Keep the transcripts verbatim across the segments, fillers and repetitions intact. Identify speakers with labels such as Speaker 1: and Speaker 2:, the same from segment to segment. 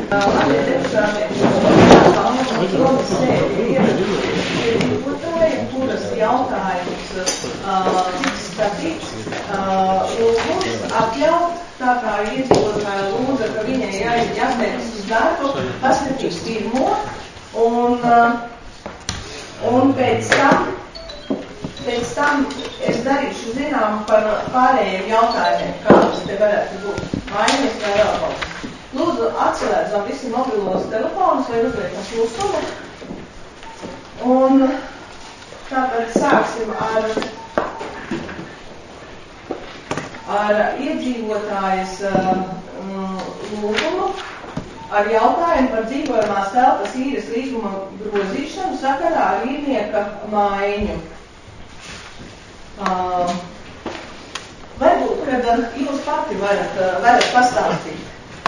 Speaker 1: Labi, deputātiem, domas sēdi ir iedzīvotāji, kuras jautājums tiks skatīts. Lūdzu, atļaut, tā kā iedzīvotāja lūdza, ka viņai jāsniedz uz darbu, paskatīs pirmo, un, un pēc tam, pēc tam es darīšu zinām par pārējiem jautājumiem, kādas te varētu būt. Maiņas vai vēl kaut kas. Lūdzu, atslēdzam visi mobilos telefonus vai uzliekam klusumu. Un tāpēc sāksim ar, ar iedzīvotājas um, lūgumu, ar jautājumu par dzīvojamās telpas īres līguma grozīšanu sakarā ar īrnieka maiņu. Um, varbūt, kad jūs pati varat, varat pastāstīt.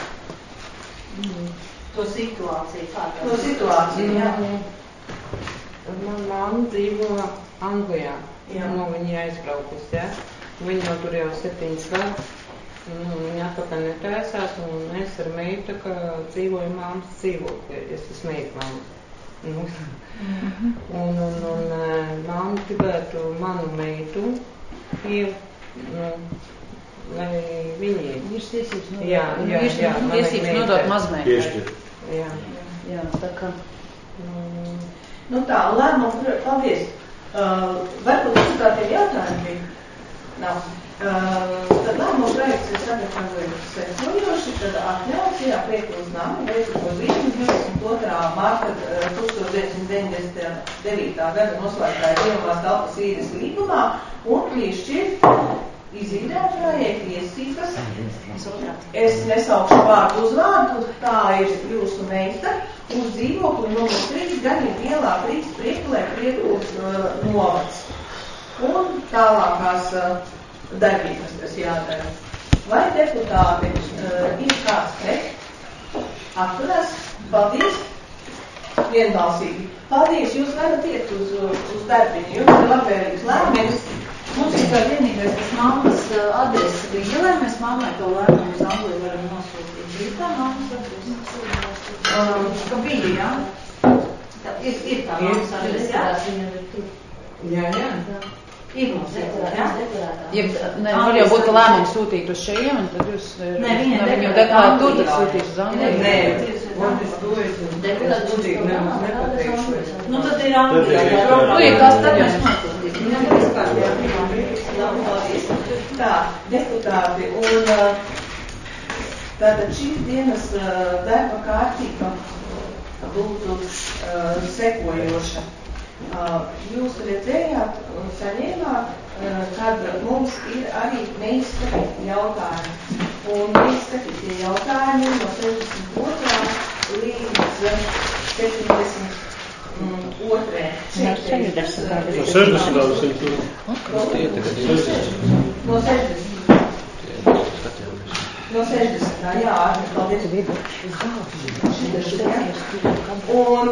Speaker 2: To situāciju.
Speaker 1: To situāciju, jā.
Speaker 3: Man mamma dzīvo Anglijā.
Speaker 1: Jā.
Speaker 3: Nu, viņa aizbraukusi, jā. Viņa jau tur jau septiņas gadus. Nu, viņa atpakaļ netaisās, un es ar meitu, ka dzīvoju mammas dzīvokļi. Es esmu meitu mamma. Nu. Mm-hmm. Un, un, un mamma gribētu manu meitu pie, nu, lai viņi...
Speaker 2: Ir tiesības nodot.
Speaker 3: Jā, jā, jā.
Speaker 2: Ir tiesības nodot mazmeitai.
Speaker 3: Jā.
Speaker 2: Jā, tā kā...
Speaker 3: Mm.
Speaker 1: Nu tā, lēmumu, paldies. Uh, varbūt deputātiem jautājumi bija? Nav. Uh, tad lēmumu projekts ir sagatavojis sekojoši, tad atļauts, jā, priekļūs nami, veicu grozījumu divdesmit otrā marta tūkstoš deviņsimt deviņdesmit devītā gada noslēgtā dzīvojamās telpas īres līgumā un piešķirt izīrēt projektu iesīkas. Es nesaukšu vārdu uzvārdu, tā ir jūsu meita, uz dzīvokli numur trīs, gan ir ielā trīs Priekulē, Priekūs uh, novads. Un tālākās uh, darbības, kas jādara. Vai deputāti uh, ir kāds pret? Atturās? Paldies! Vienbalsīgi. Paldies, jūs varat iet uz, uz darbiņu, jums ir labvēlīgs lēmums.
Speaker 2: Mums ir kā vienīgais, kas mammas adrese bija, lai mēs mammai to lēmumu uz Angliju varam nosūtīt. Ir tā mammas adrese? Um, ka bija, jā? Tā, ir, ir tā mammas adrese, jā?
Speaker 3: Jā, jā.
Speaker 2: Ir mums deklarētā, jā?
Speaker 4: Ne, var jau būt, ka lēmumu sūtīt uz šeiem, un tad jūs...
Speaker 2: Nē, viņai
Speaker 4: viņu deklarēt tur, tad sūtīt uz Angliju.
Speaker 3: Nē, man tas dojas, un tas būtīgi nemaz nepateikšu.
Speaker 2: Nu, tad ir Anglija.
Speaker 4: Nu, ja kas tad mēs nosūtīsim.
Speaker 1: Tā, deputāti, un tātad šīs dienas darba kārtība būtu sekojoša. Jūs redzējāt un saņēmāt, kad mums ir arī neizskatīti jautājumi. Un neizskatītie jautājumi no sešdesmit otrā līdz septiņdesmit otrē.
Speaker 5: No sešdesmitā
Speaker 1: No sešdesmitā. No sešdesmitā, jā, paldies. Un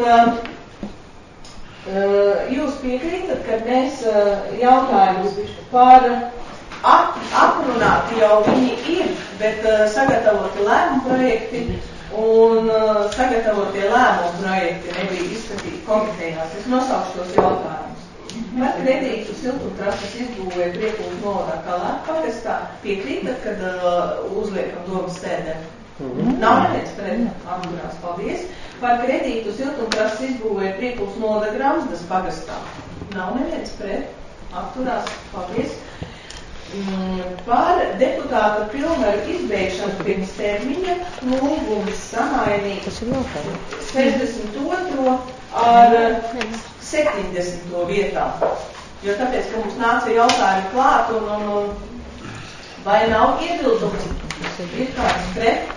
Speaker 1: uh, jūs piekrītat, ka mēs uh, jautājumus par ap, aprunāti jau viņi ir, bet uh, sagatavoti lēmumu projekti un uh, sagatavotie lēmumu projekti nebija izskatīti komitejās. Es nosaukšu tos jautājumus. Par kredītu siltumtrasas izbūvē Priekūs novadā Kalētu pagastā piekrītat, kad uh, uzliekam domas sēdē? Mm-hmm. Nav neviens pret, apturās, paldies. Par kredītu siltumtrasas izbūvē Priekūs novada Gramsdas pagastā. Nav neviens pret, apturās, paldies. Mm, par deputāta pilnvaru izbeigšanu pirms termiņa lūgums samainīt sešdesmit otro ar septiņdesmito vietā. Jo tāpēc, ka mums nāca jautājumi klāt un, un, un vai nav iebildumi? Ir kāds pret?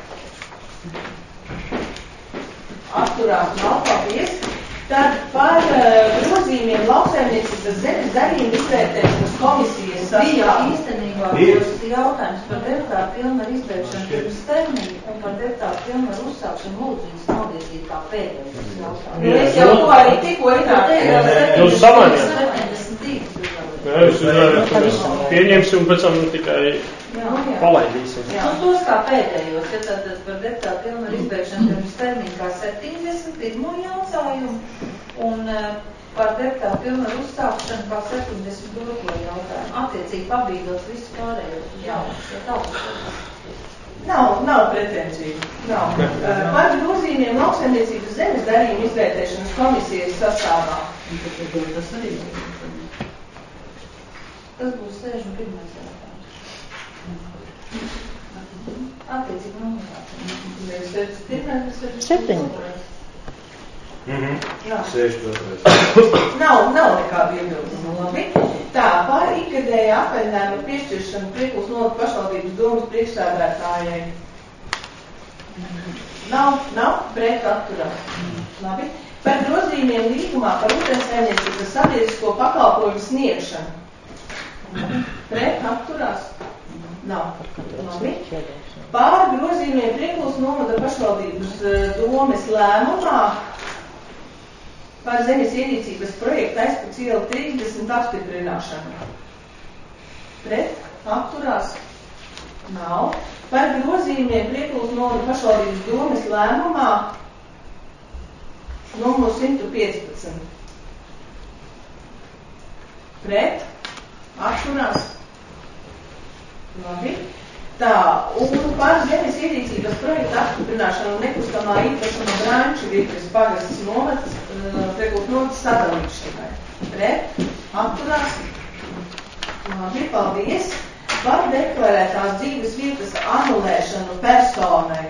Speaker 1: Atturās nav, paldies. Tad par uh, grozījumiem lauksaimniecības zemes darījuma izvērtēšanas komisijas
Speaker 2: bija īstenībā būs jautājums par deputātu pilnvaru izbeigšanu pirms termiņa un par deputātu pilnvaru uzsākšanu lūdzu viņas naudiesīt kā pēdējais jautājums.
Speaker 1: Es jau to arī tikko ietāk.
Speaker 5: Jūs samanījāt?
Speaker 2: septiņdesmit divi.
Speaker 5: Jā, jūs pieņemsim un pēc tam tikai palaidīsim.
Speaker 1: Jā.
Speaker 2: Nu, tos kā pēdējos, ja tātad par deputātu pilnvaru izbeigšanu pirms termiņa kā septiņdesmit pirmo jautājumu un par deputātu pilnvaru uzsākšanu kā septiņdesmit otro jautājumu. Attiecīgi pabīdot visu pārējos uz jaunas, ja tāpēc.
Speaker 1: Nav, nav pretenziju. Nav. Par grozījumiem lauksaimniecības zemes darījuma izvērtēšanas komisijas sastāvā.
Speaker 2: Tas arī tas būs sešdesmit pirmais jautājums. Attiecīgi numurācija.
Speaker 4: Septiņi.
Speaker 1: Nav, nav nekādu iebildumu, labi. Tā, par ikgadēju atvaļinājumu piešķiršanu Priekulas novada pašvaldības domas priekšsēdētājai. Nav, nav, pret atturās. Labi. Par grozījumiem līgumā par ūdenssaimniecības sabiedrisko pakalpojumu sniegšanu. Pret atturās. Nav. Labi. Par grozījumiem Priekulas novada pašvaldības domes lēmumā par zemes ierīcības projektu Aizpats iela trīsdesmit apstiprināšanu. Pret atturās. Nav. Par grozījumiem Priekulas novada pašvaldības domes lēmumā numur simt piecpadsmit. Pret atturās. Labi. Tā, un par zemes ierīcības projektu apstiprināšanu un nekustamā īpašuma Branču Vitras pagastas novads, Priekulas novads sadalīšanai. Pret atturās. Labi, paldies. Par deklarētās dzīves vietas anulēšanu personai.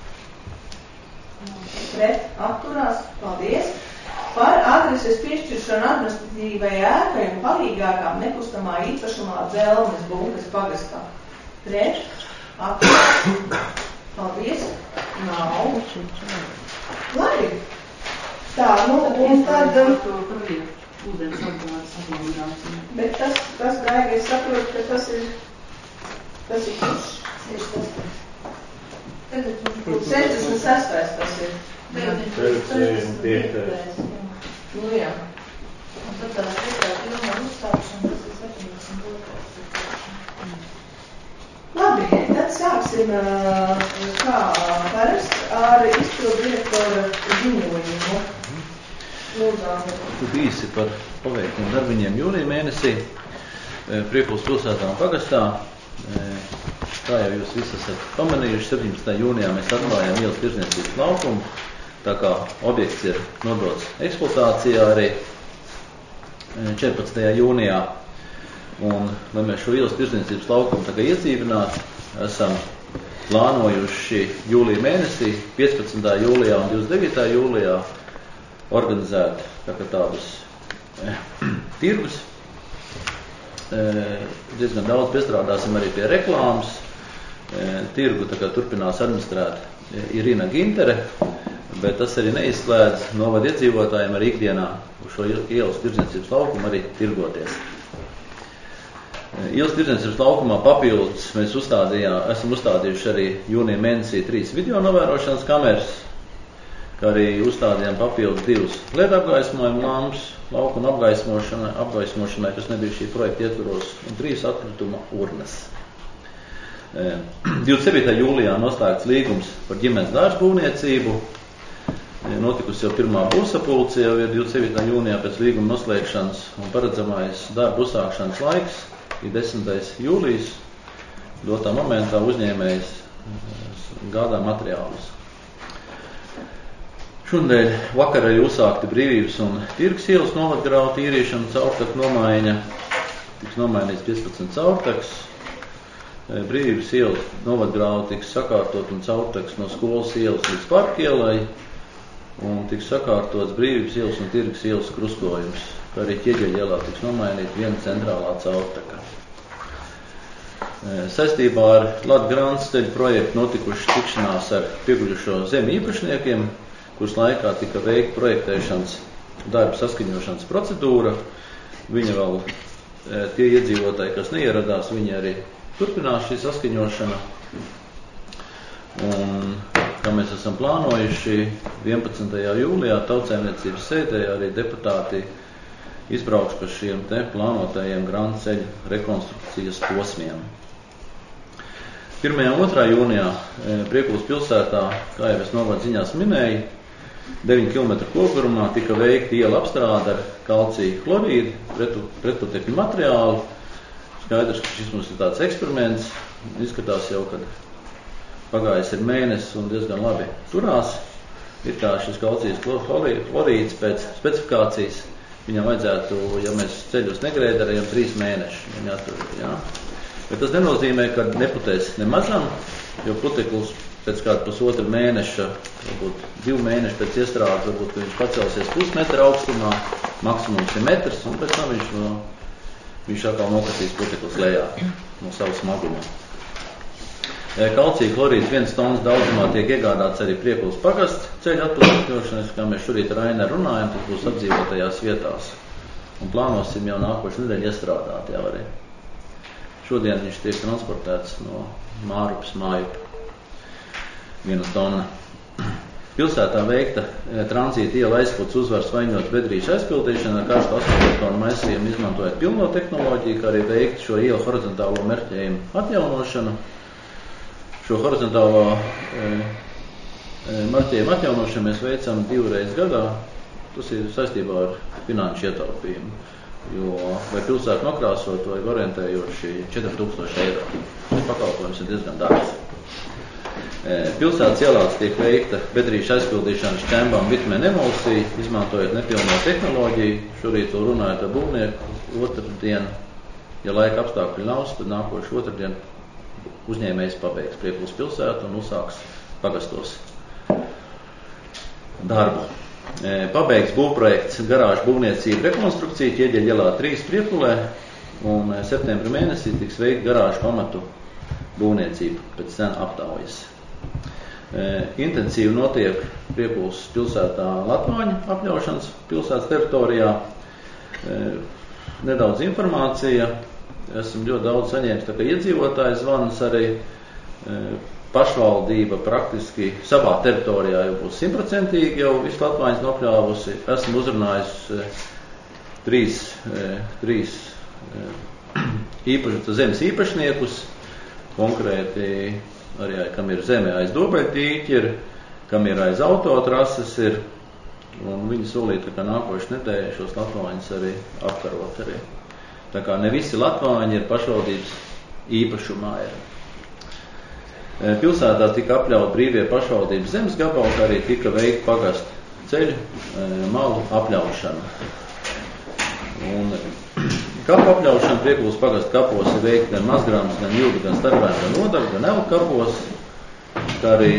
Speaker 1: Pret atturās. Paldies. Par adreses piešķiršanu administratīvai ēkai un palīgākām nekustamā īpašumā Dzelmes Bunkas pagastā. Pret atturās. Paldies. Nav. Labi. Tā, nu, un tad... Bet tas, tas Daiga, es saprotu, ka tas ir... Tas ir kurš? sešdesmit sestais tas ir.
Speaker 5: sešdesmit piektais.
Speaker 1: Nu jā.
Speaker 2: Un tad tā deputātu pilnvaru uzsākšana, tas ir septiņdesmit otrais.
Speaker 1: Labi, tad sāksim kā parasti ar izpildu direktora ziņojumu. Lūdzu.
Speaker 6: Tad īsi par paveiktiem darbiņiem jūlijā mēnesī Priekulas pilsētā un pagastā. Kā jau jūs visi esat pamanījuši, septiņpadsmitajā jūnijā mēs atklājām ielas tirdzniecības laukumu, tā kā objekts ir nodots eksploatācijā arī četrpadsmitajā jūnijā. Un, lai mēs šo ielas tirdzniecības laukumu tā kā iedzīvinātu, esam plānojuši jūlijā mēnesī, piecpadsmitajā jūlijā un divdesmit devītajā jūlijā organizēt tā kā tādus eh, tirgus. Eh, diezgan daudz piestrādāsim arī pie reklāmas. Eh, tirgu tā kā turpinās administrēt eh, Irina Gintere, bet tas arī neizslēdz novada iedzīvotājiem arī ikdienā uz šo ielas tirdzniecības laukumu arī tirgoties. Ielas tirdzniecības laukumā papildus mēs uzstādījām, esam uzstādījuši arī jūnija mēnesī trīs video novērošanas kameras, kā arī uzstādījām papildus divus L E D apgaismojumu lampas laukuma apgaismošanai, apgaismošanai, kas nebija šī projekta ietvaros, un trīs atkrituma urnas. divdesmit septītajā jūlijā noslēgts līgums par ģimenes dārza būvniecību. Notikusi jau pirmā būvsapulce, jau ir divdesmit septītajā jūnijā pēc līguma noslēgšanas, un paredzamais darba uzsākšanas laiks ir desmitais jūlijas. Dotā momentā uzņēmējs gādā materiālus. Šodien vakar arī uzsākti Brīvības un Tirgus ielas novadgrauta īrīšana, caurtaku nomaiņa. Tiks nomainīts piecpadsmit caurtaks. Brīvības ielas novadgrauta tiks sakārtot un caurtaks no skolas ielas līdz parka ielai. Un tiks sakārtots Brīvības ielas un Tirgus ielas krustojums. Kā arī Ķieģeļa ielā tiks nomainīta viena centrālā caurtaka. Saistībā ar Latgrāns ceļu projektu notikuši tikšanās ar pieguļušo zemi īpašniekiem, kuras laikā tika veikta projektēšanas darba saskaņošanas procedūra. Viņa vēl, tie iedzīvotāji, kas neieradās, viņi arī turpinās šī saskaņošana. Un, kā mēs esam plānojuši, vienpadsmitajā jūlijā Tautsaimniecības sēdē arī deputāti izbrauks par šiem te plānotajiem Grāns ceļu rekonstrukcijas posmiem. pirmajā un otrajā jūnijā Priekulas pilsētā, kā jau es novada ziņās minēju, deviņu kilometru kopgarumā tika veikta iela apstrāde ar kalcija chlorīdu, pretu, pretputekļu materiālu. Skaidrs, ka šis mums ir tāds eksperiments. Izskatās jau, kad pagājis ir mēnesis un diezgan labi turās. Ir kā šis kalcijas chlorīds pēc specifikācijas. Viņam vajadzētu, ja mēs ceļus negrēdarējam, trīs mēneši. Viņa attur, jā. Bet tas nenozīmē, ka neputēs nemazam, jo puteklis pēc kāda pusotra mēneša, varbūt divu mēnešu pēc iestrādes, varbūt viņš pacelsies pusmetra augstumā, maksimums ir metrs, un pēc tam viņš, no, viņš atkal nokasīs puteklis lejā no savu smagumu. Kalcija chlorīds viens tonnas daudzumā tiek iegādāts arī Priekulas pagasta ceļa atpūtņošanas, kā mēs šorīt ar Ainu runājam, tas būs apdzīvotajās vietās. Un plānosim jau nākošu nedēļu iestrādāt jau arī. Šodien viņš tiek transportēts no Mārupas mājupa. Viena tonna. Pilsētā veikta tranzīta iela aizpūtas uzvaras vaņot bedrīšu aizpildīšana ar karstu astoņu tonu maisījumu, izmantojot pilno tehnoloģiju, kā arī veikta šo ielu horizontālo merķējumu atjaunošanu. Šo horizontālo e, e, marķējumu atjaunošanu mēs veicam divreiz gadā. Tas ir saistībā ar finanšu ietaupījumu, jo vai pilsētu nokrāsot vai orientējoši četri tūkstoši eiro. Šis pakalpojums ir diezgan dārgs. E, pilsētas ielās tiek veikta bedrīšu aizpildīšana šķembām bitmēna emulsiju, izmantojot nepilno tehnoloģiju. Šorīt to runājot ar būvnieku. Otrdien, ja laika apstākļi nav, tad nākošu otrdien uzņēmējs pabeigs Priekulas pilsētu un uzsāks pagastos darbu. E, pabeigts būvprojekts garāžu būvniecība rekonstrukcija Ķieģeļa ielā trīs Priekulē, un septembra mēnesī tiks veikta garāžu pamatu būvniecība pēc cena aptaujas. E, intensīvi notiek Priekulas pilsētā Latvāņu apļaušanas pilsētas teritorijā. E, nedaudz informācija. Esam ļoti daudz saņēmis, tā kā iedzīvotāji zvanas arī. E, pašvaldība praktiski savā teritorijā jau būs simtprocentīgi jau visu Latvāņus nopļāvusi. Esmu uzrunājis e, trīs, e, trīs e, īpaši, zemes īpašniekus, konkrēti arī, kam ir zeme aiz dobeļtīķi, kam ir aiz autotrases ir, un viņi solīja, ka nākošu nedēļu šos Latvāņus arī apkarot arī. Tā kā ne visi Latvāņi ir pašvaldības īpašumā. Ir. Pilsētā tika apļaut brīvie pašvaldības zemes gabali, kā arī tika veikta pagastu ceļu malu apļaušana. Un kapu apļaušana Priekulas pagastu kapos ir veikta gan Mazgrāmas, gan Jūga, gan Starvēna, gan Odaga, gan Elka kapos, kā arī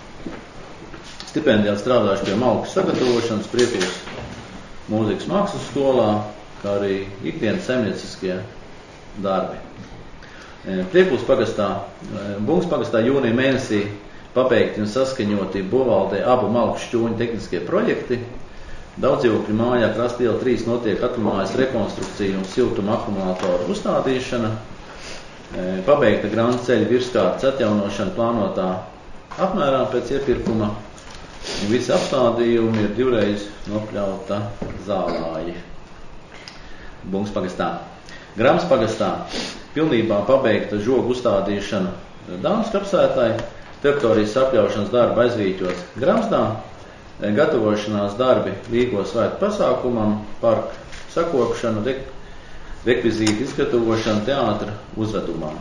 Speaker 6: stipendijāti strādājuši pie malku sagatavošanas Priekulas mūzikas mākslas skolā, kā arī ikdienas saimnieciskie darbi. Priekulas pagastā, Bungas pagastā jūnija mēnesī pabeigti un saskaņoti būvvaldē abu malku šķūņu tehniskie projekti. Daudzdzīvokļu mājā Krasta iela trīs notiek atlumājas rekonstrukcija un siltuma akumulātoru uzstādīšana. Pabeigta Granda ceļa virskārtas atjaunošana plānotā apmērā pēc iepirkuma. Un visi apstādījumi ir divreiz nopļauta zālāji. Bungas pagastā. Grams pagastā pilnībā pabeigta žogu uzstādīšana Dāmas kapsētāji, teritorijas apļaušanas darba aizvīķos Gramsdā, gatavošanās darbi Līgo svētku pasākumam, parku sakopšanu, rekvizītu izgatavošanu teātra uzvedumam.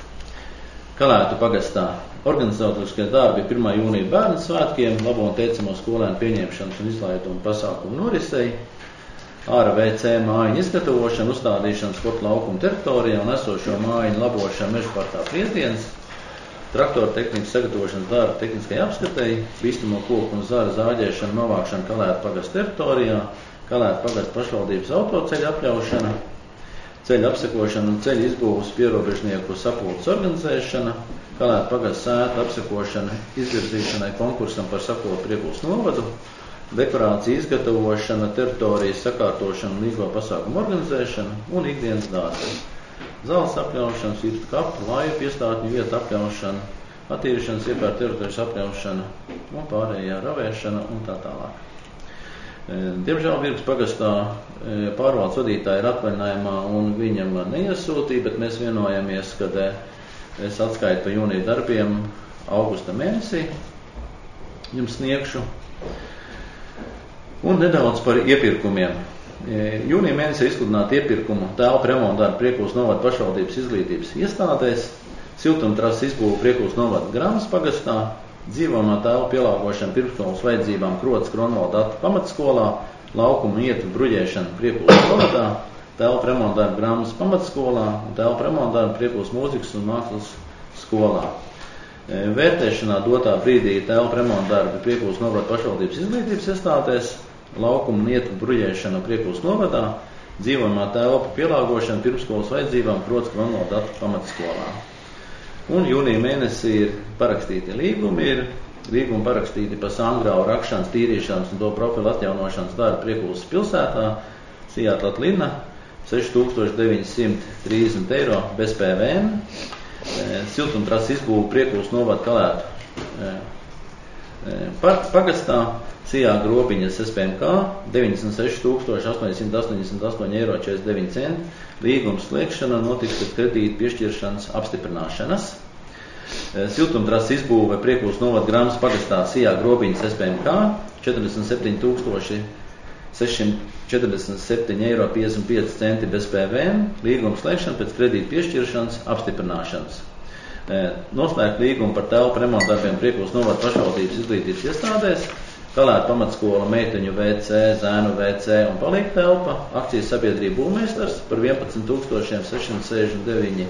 Speaker 6: Kalētu pagastā organizatoriskie darbi pirmā jūnija bērnu svētkiem, labo un teicamo skolēnu pieņemšanas un izlaidumu pasākumu norisei, ārā V C mājiņu izgatavošanu, uzstādīšanu sporta laukuma teritorijā un esošo mājiņu labošanu mežparkā Priedienas, traktora tehnikas sagatavošanas darba tehniskai apskatei, bīstamo koku un zara zāģēšanu, novākšanu Kalētu pagasta teritorijā, Kalētu pagasta pašvaldības autoceļa apļaušana, ceļa apsekošana un ceļa izbūves pierobežnieku sapulces organizēšana, Kalētu pagasta sēta apsekošana izvirzīšanai konkursam par sakotu Priekulas novadu, dekorācija izgatavošana, teritorijas sakārtošana, līgo pasākumu organizēšana un ikdienas darbi. Zāles apļaušana, sīpstu kapu, laju piestātņu vietu apļaušana, attīrīšanas iekārt teritorijas apļaušana un pārējā ravēšana un tā tālāk. Diemžēl Virgas pagastā pārvaldes vadītāja ir atvaļinājumā un viņam neiesūtīja, bet mēs vienojamies, kad es atskaitu par jūnija darbiem augusta mēnesī jums sniegšu. Un nedaudz par iepirkumiem. Jūnija mēnesī izsludināt iepirkumu telpu remontdarbu Priekulas novada pašvaldības izglītības iestādēs, siltumtrases izbūve Priekulas novada Gramas pagastā, dzīvojamā telpu pielāgošana pirmsskolas vajadzībām Krotas Kronvalda Datu pamatskolā, laukumu ietvu bruģēšana Priekulas novadā, telpu remontdarbu Gramas pamatskolā un telpu remontdarbu Priekulas mūzikas un mākslas skolā. Vērtēšanā dotā brīdī telpu remontdarbi Priekulas novada pašvaldības izglītības iestādēs, laukumu un ietvu bruģēšana Priekulas novadā, dzīvojamā telpu pielāgošana pirmsskolas vajadzībām Krotas Kronvalda Datu pamatskolā. Un jūnija mēnesī ir parakstīti līgumi, ir līgumi parakstīti par sāngrāvu rakšanas, tīrīšanas un to profilu atjaunošanas darbu Priekulas pilsētā, Sijāt Latlina, seši tūkstoši deviņi simti trīsdesmit eiro bez P V N, siltumtrases izbūve Priekulas novada Kalētu pagastā, Sijā Grobiņas S P M K, deviņdesmit seši tūkstoši astoņsimt astoņdesmit astoņi eiro četrdesmit deviņi centi, līgums slēgšana notiks pēc kredīta piešķiršanas apstiprināšanas. Siltumtrases izbūve Priekulas novada Gramas pagastā, Sijā Grobiņas S P M K, četrdesmit septiņi tūkstoši sešsimt četrdesmit septiņi eiro piecdesmit pieci centi bez P V N, līgums slēgšana pēc kredīta piešķiršanas apstiprināšanas. Noslēgt līgumu par telpu remontdarbiem Priekulas novada pašvaldības izglītības iestādēs, Kalētu pamatskola, meiteņu V C, zēnu V C un palīga telpa, akcijas sabiedrība Būvmeistars par vienpadsmit tūkstoši sešsimt sešdesmit deviņi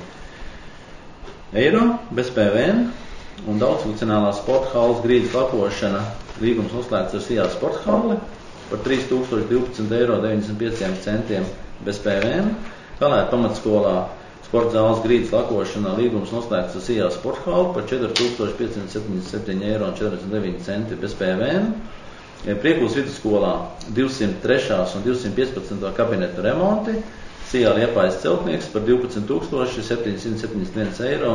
Speaker 6: eiro bez P V N un daudzfunkcionālā sporta halles grīdas lapošana, līgums noslēgts ar Sijā sporta halli par trīs tūkstoši divpadsmit eiro deviņdesmit pieci centiem bez P V N, Kalētu pamatskolā sporta zāles grīdas lakošana, līgums noslēgts ar Sijā sporta halli par četri tūkstoši piecsimt septiņdesmit septiņi eiro un četrdesmit deviņi centi bez P V N, Priekulas vidusskolā divsimt trešā un divsimt piecpadsmitā kabinetu remonti, Sijā Liepājas celtnieks par divpadsmit tūkstoši septiņsimt septiņdesmit viens eiro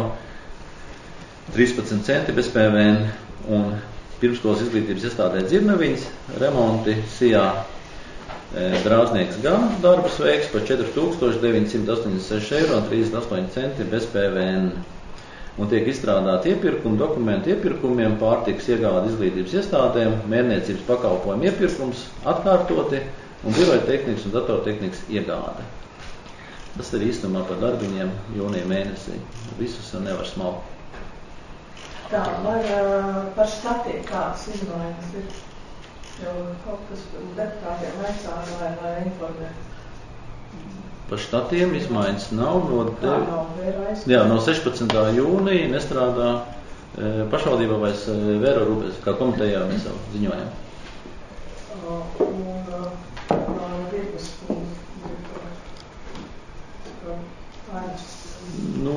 Speaker 6: trīspadsmit centi bez P V N un pirmsskolas izglītības iestādē Dzirnaviņas remonti, Sijā Drāznieks gan darbus veiks par četri tūkstoši deviņsimt astoņdesmit seši eiro un trīsdesmit astoņi centi bez P V N. Un tiek izstrādāti iepirkumi, dokumenti iepirkumiem, pārtikas iegāde izglītības iestādēm, mērniecības pakalpojumu iepirkums atkārtoti un biroja tehnikas un datortehnikas iegāde. Tas ir īstenībā par darbiņiem jūnija mēnesī. Visus jau nevar smalkt.
Speaker 1: Tā, vai uh, par statiem kādas izmaiņas ir? Jau kaut kas deputātiem vajadzētu vai, vai informēt?
Speaker 6: Par štatiem izmaiņas nav. No,
Speaker 1: Tā nav vērājas?
Speaker 6: Jā, no sešpadsmitā jūnija nestrādā e, pašvaldībā vairs e, Vēro Rūpes, kā komitejā mēs jau ziņojam.
Speaker 1: Uh, un uh, vietnes
Speaker 6: Nu,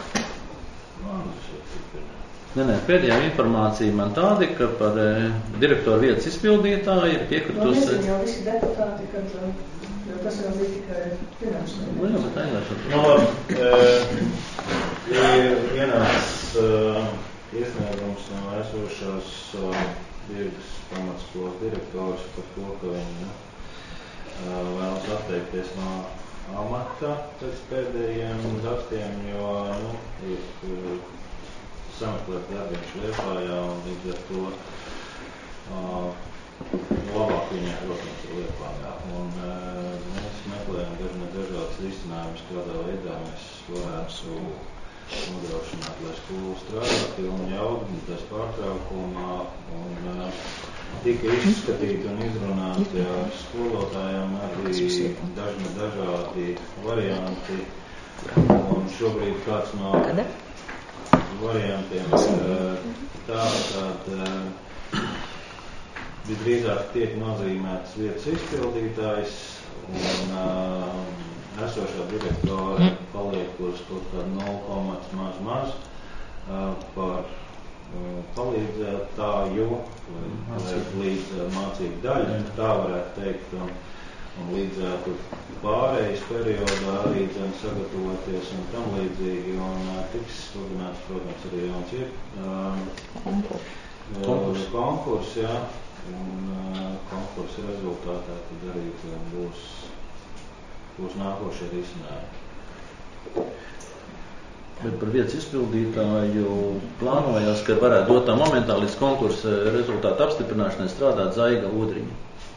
Speaker 6: Nē, nē, pēdējā informācija man tāda, ka par e, direktoru vietas izpildītāju ir piekritusi.
Speaker 1: Nu, nezinu, jau visi deputāti, kad, jo tas jau bija tikai finanšu.
Speaker 6: Nu, jā, bet aizvēršot.
Speaker 5: Nu, labi, e, ir ienācis e, iesniegums no esošās e, Dirgas pamatskolas direktors par to, ka viņi e, vēlas atteikties no amata pēc pēdējiem rakstiem, jo, nu, ir sameklēt darbiem Liepājā un līdz ar to uh, labāk viņai, protams, ir Liepājā. Un uh, mēs meklējam dažne dažādas risinājumus, kādā veidā mēs varētu nodrošināt, lai skolu strādāt un jaudni tas pārtraukumā un uh, tika izskatīti un izrunāti ar skolotājiem arī dažne dažādi varianti un šobrīd kāds no variantiem ir tā, ka visdrīzāk tiek nozīmētas vietas izpildītājs un uh, esošā direktora paliek uz kaut kādu nulle maz maz uh, par uh, palīdzētāju vai līdz uh, mācību daļu, tā varētu teikt. Un, un līdzētu pārejas periodā arī dzen sagatavoties un tam līdzīgi, un uh, tiks sludināts, protams, arī jauns ir uh, konkurs. konkurs, jā, un uh, konkursa rezultātā tad arī būs, būs nākošie risinājumi.
Speaker 6: Bet par vietas izpildītāju plānojās, ka varētu dotā momentā līdz konkursa rezultātu apstiprināšanai strādāt Zaiga Odriņa.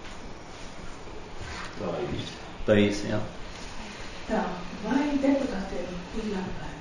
Speaker 5: Tā īsti.
Speaker 6: Tā īsti, jā.
Speaker 1: Tā, vai deputātiem ir jāpēr?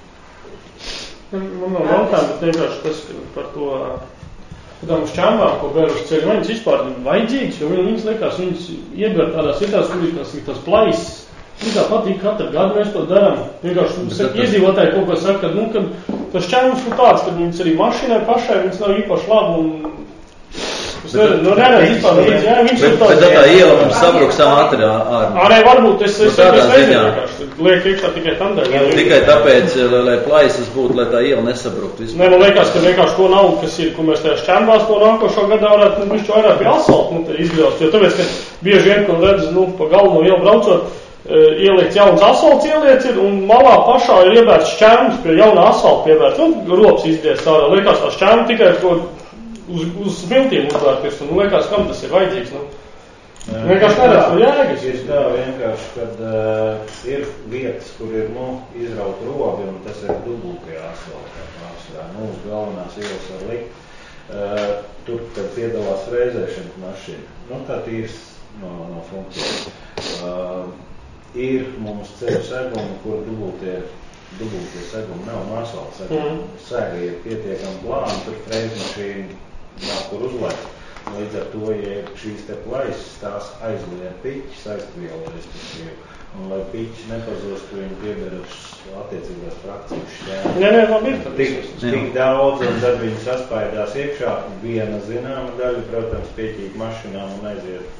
Speaker 7: Man nav jautājums, bet vienkārši tas par to, tādām šķēmbām, ko bēr uz ceļu, viņas vispār vajadzīgas, jo viņas liekas, viņas ieber tādās vietās, kur ir tās, tās plaisas. Viņi tā patīk, katru gadu mēs to darām. Vienkārši tas... iedzīvotāji kaut ko saka, ka, nu, ka tas šķēmums ir tāds, ka viņas arī mašīnai pašai, viņas nav īpaši labi un... Es neredzu, nu, neredzu vispār, nu, jā, viņš ir tāds...
Speaker 6: Bet tā iela mums sabruks ātri ārā.
Speaker 7: Ārē varbūt, es, es, es nezinu, vienkārši, liek iekšā tikai tam dēļ.
Speaker 6: Tikai tāpēc, lai, lai plaisas būtu, lai tā iela nesabruktu vispār.
Speaker 7: Nē, man liekas, ka vienkārši to naudu, kas ir, ko mēs tajā šķēmbās to nākošo gadā varētu, nu, bišķi vairāk pie asfalta, nu, izgrauzt, jo tāpēc, ka bieži vien, ko redz, nu, pa galveno ielu braucot, ielikt jauns asfalts ieliec ir, un malā pašā ir iebērts šķēmus pie jauna asfalta piebērts, un rops izdies ārā. Liekas, tā šķēma tikai to uz, uz smiltīm uzvērties, un liekas, kam tas ir vajadzīgs, nu. Vienkārši neredz, nu jēgas.
Speaker 5: Ir tā vienkārši, kad uh, ir vietas, kur ir, nu, izraut robi, un tas ir dubultajā asfaltā pārsvarā. Nu, uz galvenās ielas var likt. Uh, tur, kad piedalās reizēšanas mašīna. Nu, tā tīrs no, no funkcijas. Uh, Ir mums ceļu segumi, kur dubultie, dubultie segumi nav masāli segumi. Mm. Sēga ir pietiekami plāni, tur freizmašīna nav kur uzlaikt. Līdz ar to, ja šīs te plaisas, tās aizlien piķis, aizkvielu, respektīvi. Un lai piķis nepazūst, viņi pieberušas attiecīgās frakcijas šķēmas.
Speaker 7: Nē, nē, labi ir.
Speaker 5: Tik, tik daudz, un tad viņi saspaidās iekšā. Viena zināma daļa, protams, pieķīt mašinām un aiziet.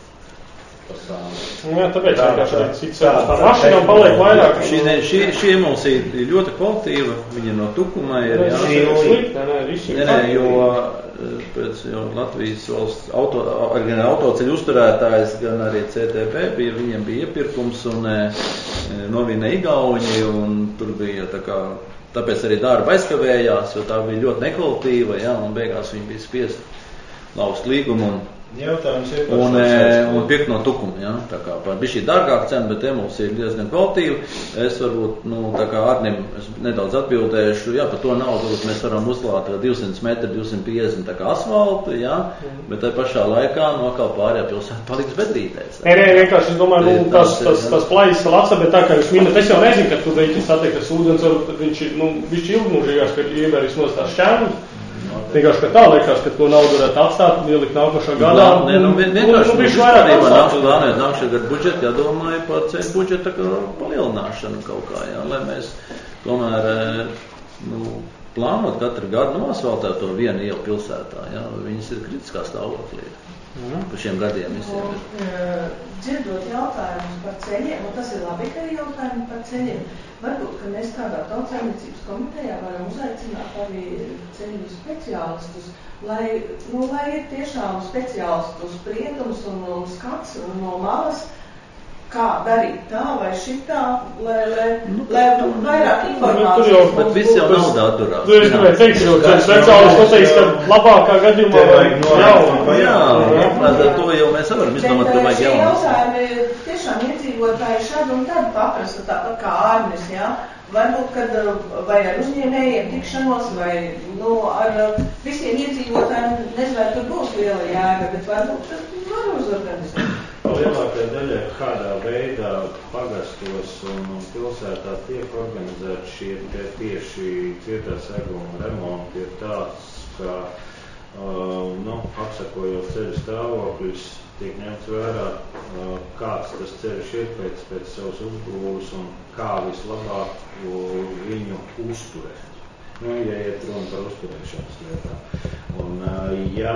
Speaker 7: Jā, tāpēc vienkārši arī cits sēdās tā mašīnām paliek vairāk.
Speaker 6: Šī, šī, šī emulsija ir ļoti kvalitīva, viņa no tukuma ir
Speaker 7: jāsaka. Nē, nē,
Speaker 6: nē, nē, jo pēc jau Latvijas valsts auto, gan autoceļu uzturētājs, gan arī C T B bija, viņiem bija iepirkums un novina Igauņi, un tur bija tā kā, tāpēc arī darba aizkavējās, jo tā bija ļoti nekvalitīva, jā, un beigās viņi bija spiest laust līgumu un
Speaker 5: Jautājums ir
Speaker 6: un, un pirkt no tukuma, jā, tā kā par bišķi dārgāk cena, bet emulsija ir diezgan kvalitīva. Es varbūt, nu, tā kā Arnim, es nedaudz atbildēšu, jā, par to naudu mēs varam uzklāt divsimt metri, divsimt piecdesmit tā kā asfaltu, jā, bet tai pašā laikā nokal pārējā pilsēta paliks bedrītēs.
Speaker 7: Nē, nē, vienkārši, es domāju, nu, tas, tas, tas plaisas vēl atsabē tā, kā jūs minat, es jau nezinu, ka tu veiki satiekas ūdens, tad viņš ir, nu, bišķi ilgmūžīgās, ka ievēris nos tās šķēmus. Vienkārši, ka tā liekas, ka to naudu varētu atstāt, ielikt nākošā gadā.
Speaker 6: Nē, nu, vienkārši, nu, vispārībā nākšā gada budžeti jādomāja par ceļu budžeta palielināšanu kaut kā, jā, lai mēs tomēr, nu, plānot katru gadu nosvaltēt to vienu ielu pilsētā, jā, viņas ir kritiskā stāvoklī. Mm. Par šiem gadiem visiem ir.
Speaker 1: Un, dzirdot jautājumus par ceļiem, un tas ir labi, ka ir jautājumi par ceļiem, varbūt, ka mēs kādā tautsājumniecības komitejā varam uzaicināt arī ceļu speciālistus, lai, nu, lai ir tiešām speciālistu spriedums un, un skats un no malas, kā darīt tā vai šitā, lai, lai, nu, lai vairāk informācijas.
Speaker 6: Jau, bet viss jau naudā atdurās.
Speaker 7: Tu es gribēju teikt, jo speciālists pateiks, ka labākā gadījumā vajag
Speaker 6: jaunu. Jā, jā, to jau mēs varam izdomāt, ka vajag jaunu.
Speaker 1: Bet šie jautājumi tiešām iedzīvotāji šādu un tādu paprasta, tāpat kā Ārnis, jā. Varbūt, kad vai ar uzņēmējiem tikšanos, vai, nu, ar visiem iedzīvotājiem, nezinu, vai tur būs liela jēga, bet varbūt tad var uzorganizēt.
Speaker 5: Lielākajā daļā, kādā veidā pagastos un, un pilsētā tiek organizēti šie tieši cietā seguma remonti, ir tāds, ka, uh, nu, apsakojot ceļu stāvokļus, tiek ņemts vērā, uh, kāds tas ceļš ir pēc, pēc savas uzbūves un kā vislabāk viņu uzturēt. Nu, ja iet runa par uzturēšanas lietām. Un, ja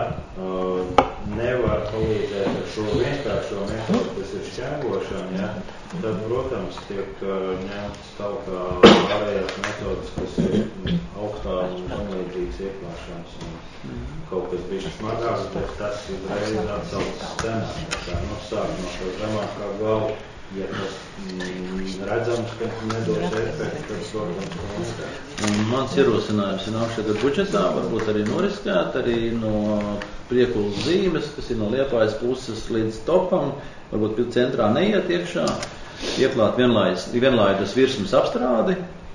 Speaker 5: nevar palīdzēt ar šo vienkāršo metodu, kas ir šķēgošana, ja, tad, protams, tiek ņemts tālāk pārējās metodas, kas ir augstā un zemlīdzīgas ieklāšanas un kaut kas bišķi smagāks, bet tas ir reiz atsaucas cenā. Tā nosāk no tā zemākā galva. Ja tas mm, redzams, ka nedos efektu, tad, protams, to nekā.
Speaker 6: Mans ierosinājums ir nākšā gada budžetā, varbūt arī noriskēt, arī no Priekulas zīmes, kas ir no Liepājas puses līdz topam, varbūt centrā neiet iekšā, ieklāt vienlaidus virsmas apstrādi,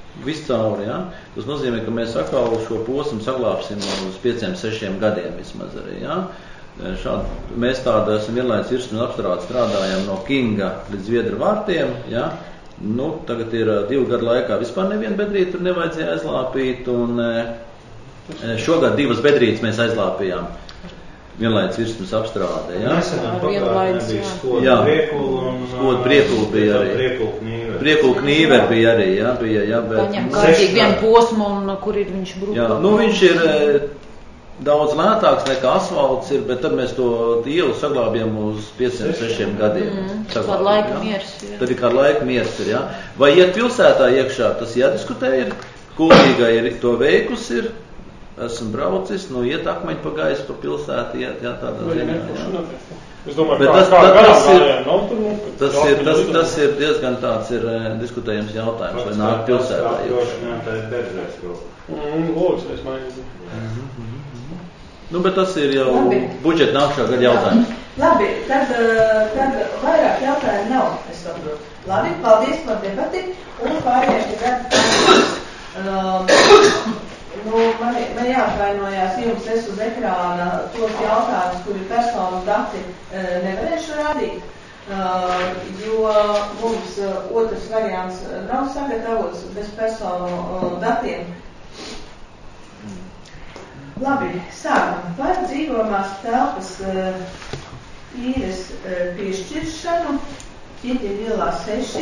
Speaker 6: viscauri, ja? Tas nozīmē, ka mēs atkal šo posmu saglābsim uz pieciem, sešiem gadiem vismaz arī, ja? Šādi, mēs tāda esam vienlaikus virsmas apstrādi strādājam no Kinga līdz Zviedru vārtiem, ja? Nu, tagad ir divu gadu laikā vispār nevienu bedrīti tur nevajadzēja aizlāpīt, un šogad divas bedrītes mēs aizlāpījām. Vienlaicis virsmas apstrādē, jā?
Speaker 5: Nesenā pagātnē bija Skoda Priekula un
Speaker 6: Skoda Priekula bija arī.
Speaker 5: Priekula Knīver.
Speaker 6: Priekula Knīver bija arī, jā, bija, jā, bet...
Speaker 4: Paņem kārtīgi vienu posmu, un kur ir viņš brūk.
Speaker 6: Jā, nu viņš ir daudz lētāks nekā asfalts ir, bet tad mēs to ielu saglābjam uz pieciem, sešiem gadiem.
Speaker 4: Mm, kādu laiku miers, jā.
Speaker 6: Tad ir kādu laiku miers ir, jā. Vai iet pilsētā iekšā, tas jādiskutē ir, Kuldīgai ir to veikus ir, esmu braucis, nu iet akmeņi pa gaisu, pa pilsētu iet, jā, tādā ziņā, jā.
Speaker 7: Es domāju,
Speaker 6: bet
Speaker 7: kā,
Speaker 6: tas,
Speaker 7: kā
Speaker 6: tas,
Speaker 7: garām
Speaker 6: tas, ir,
Speaker 7: gājām, nav tur, nu,
Speaker 6: tas, ir, tas, tas ir diezgan tāds ir diskutējams jautājums, vai nāk pilsētā
Speaker 5: iekšā. Tā ir bedrēs kaut.
Speaker 7: Mm, logs, es mainīju.
Speaker 6: Nu, bet tas ir jau
Speaker 1: Labi.
Speaker 6: budžeta nākšā gada jautājums.
Speaker 1: Labi, tad, tad vairāk jautājumu nav, es saprotu. Labi, paldies par debati un pāriešu gadu. Um, Nu, man, man jāatvainojās jums, es uz ekrāna tos jautājumus, kuri personu dati e, nevarēšu rādīt, e, jo mums e, otrs variants nav sagatavots bez personu e, datiem. Labi, sākam par dzīvojamās telpas e, īres e, piešķiršanu, Ķiņģeļa ielā seši.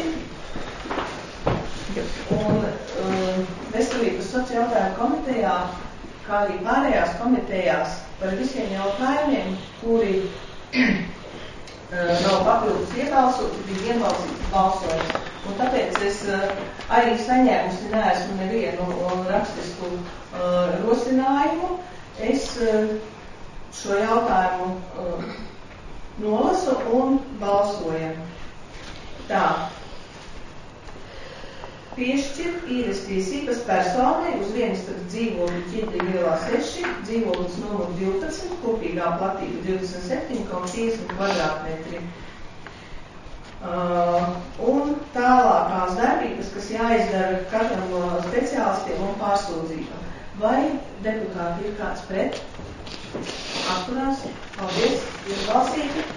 Speaker 1: Un um, Veselības sociālajā jautājumu komitejā, kā arī pārējās komitejās par visiem jautājumiem, kuri uh, nav papildus iebalsoti, bija vienbalsīgs balsojums. Un tāpēc es uh, arī saņēmusi neesmu nevienu uh, rakstisku uh, rosinājumu. Es uh, šo jautājumu uh, nolasu un balsojam. Tā. Piešķir īres tiesības personai uz vienas dzīvokļu Ķiņģeļa ielā seši, dzīvoklis numur divpadsmit, kopīgā platība divdesmit septiņi komats piecdesmit kvadrātmetri. Uh, un tālākās darbības, kas jāizdara katram no speciālistiem un pārsūdzība. Vai deputāti ir kāds pret? Atturās. Paldies. Vienbalsīgi.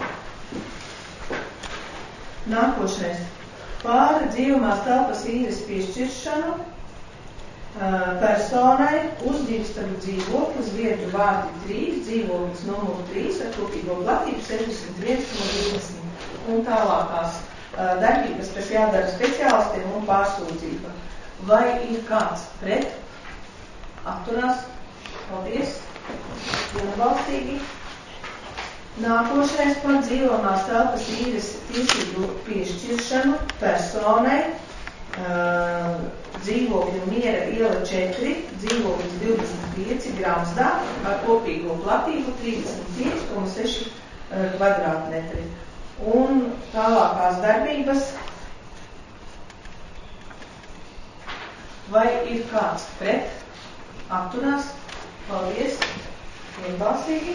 Speaker 1: Nākošais. Par dzīvumās telpas īres piešķiršanu uh, personai uz divstabu dzīvokli, Zviedru vārti trīs, dzīvoklis numur trīs ar kopīgo platību sešdesmit viens no divdesmit. Un tālākās uh, darbības, kas jādara speciālistiem un pārsūdzība. Vai ir kāds pret? Atturās. Paldies. Vienbalsīgi. Nākošais par dzīvojamās telpas īres tiesību piešķiršanu personai uh, dzīvokļu Miera iela četri, dzīvoklis divdesmit pieci Gramsdā ar kopīgo platību trīsdesmit pieci komats seši uh, kvadrātmetri. Un tālākās darbības. Vai ir kāds pret? Atturās. Paldies. Vienbalsīgi.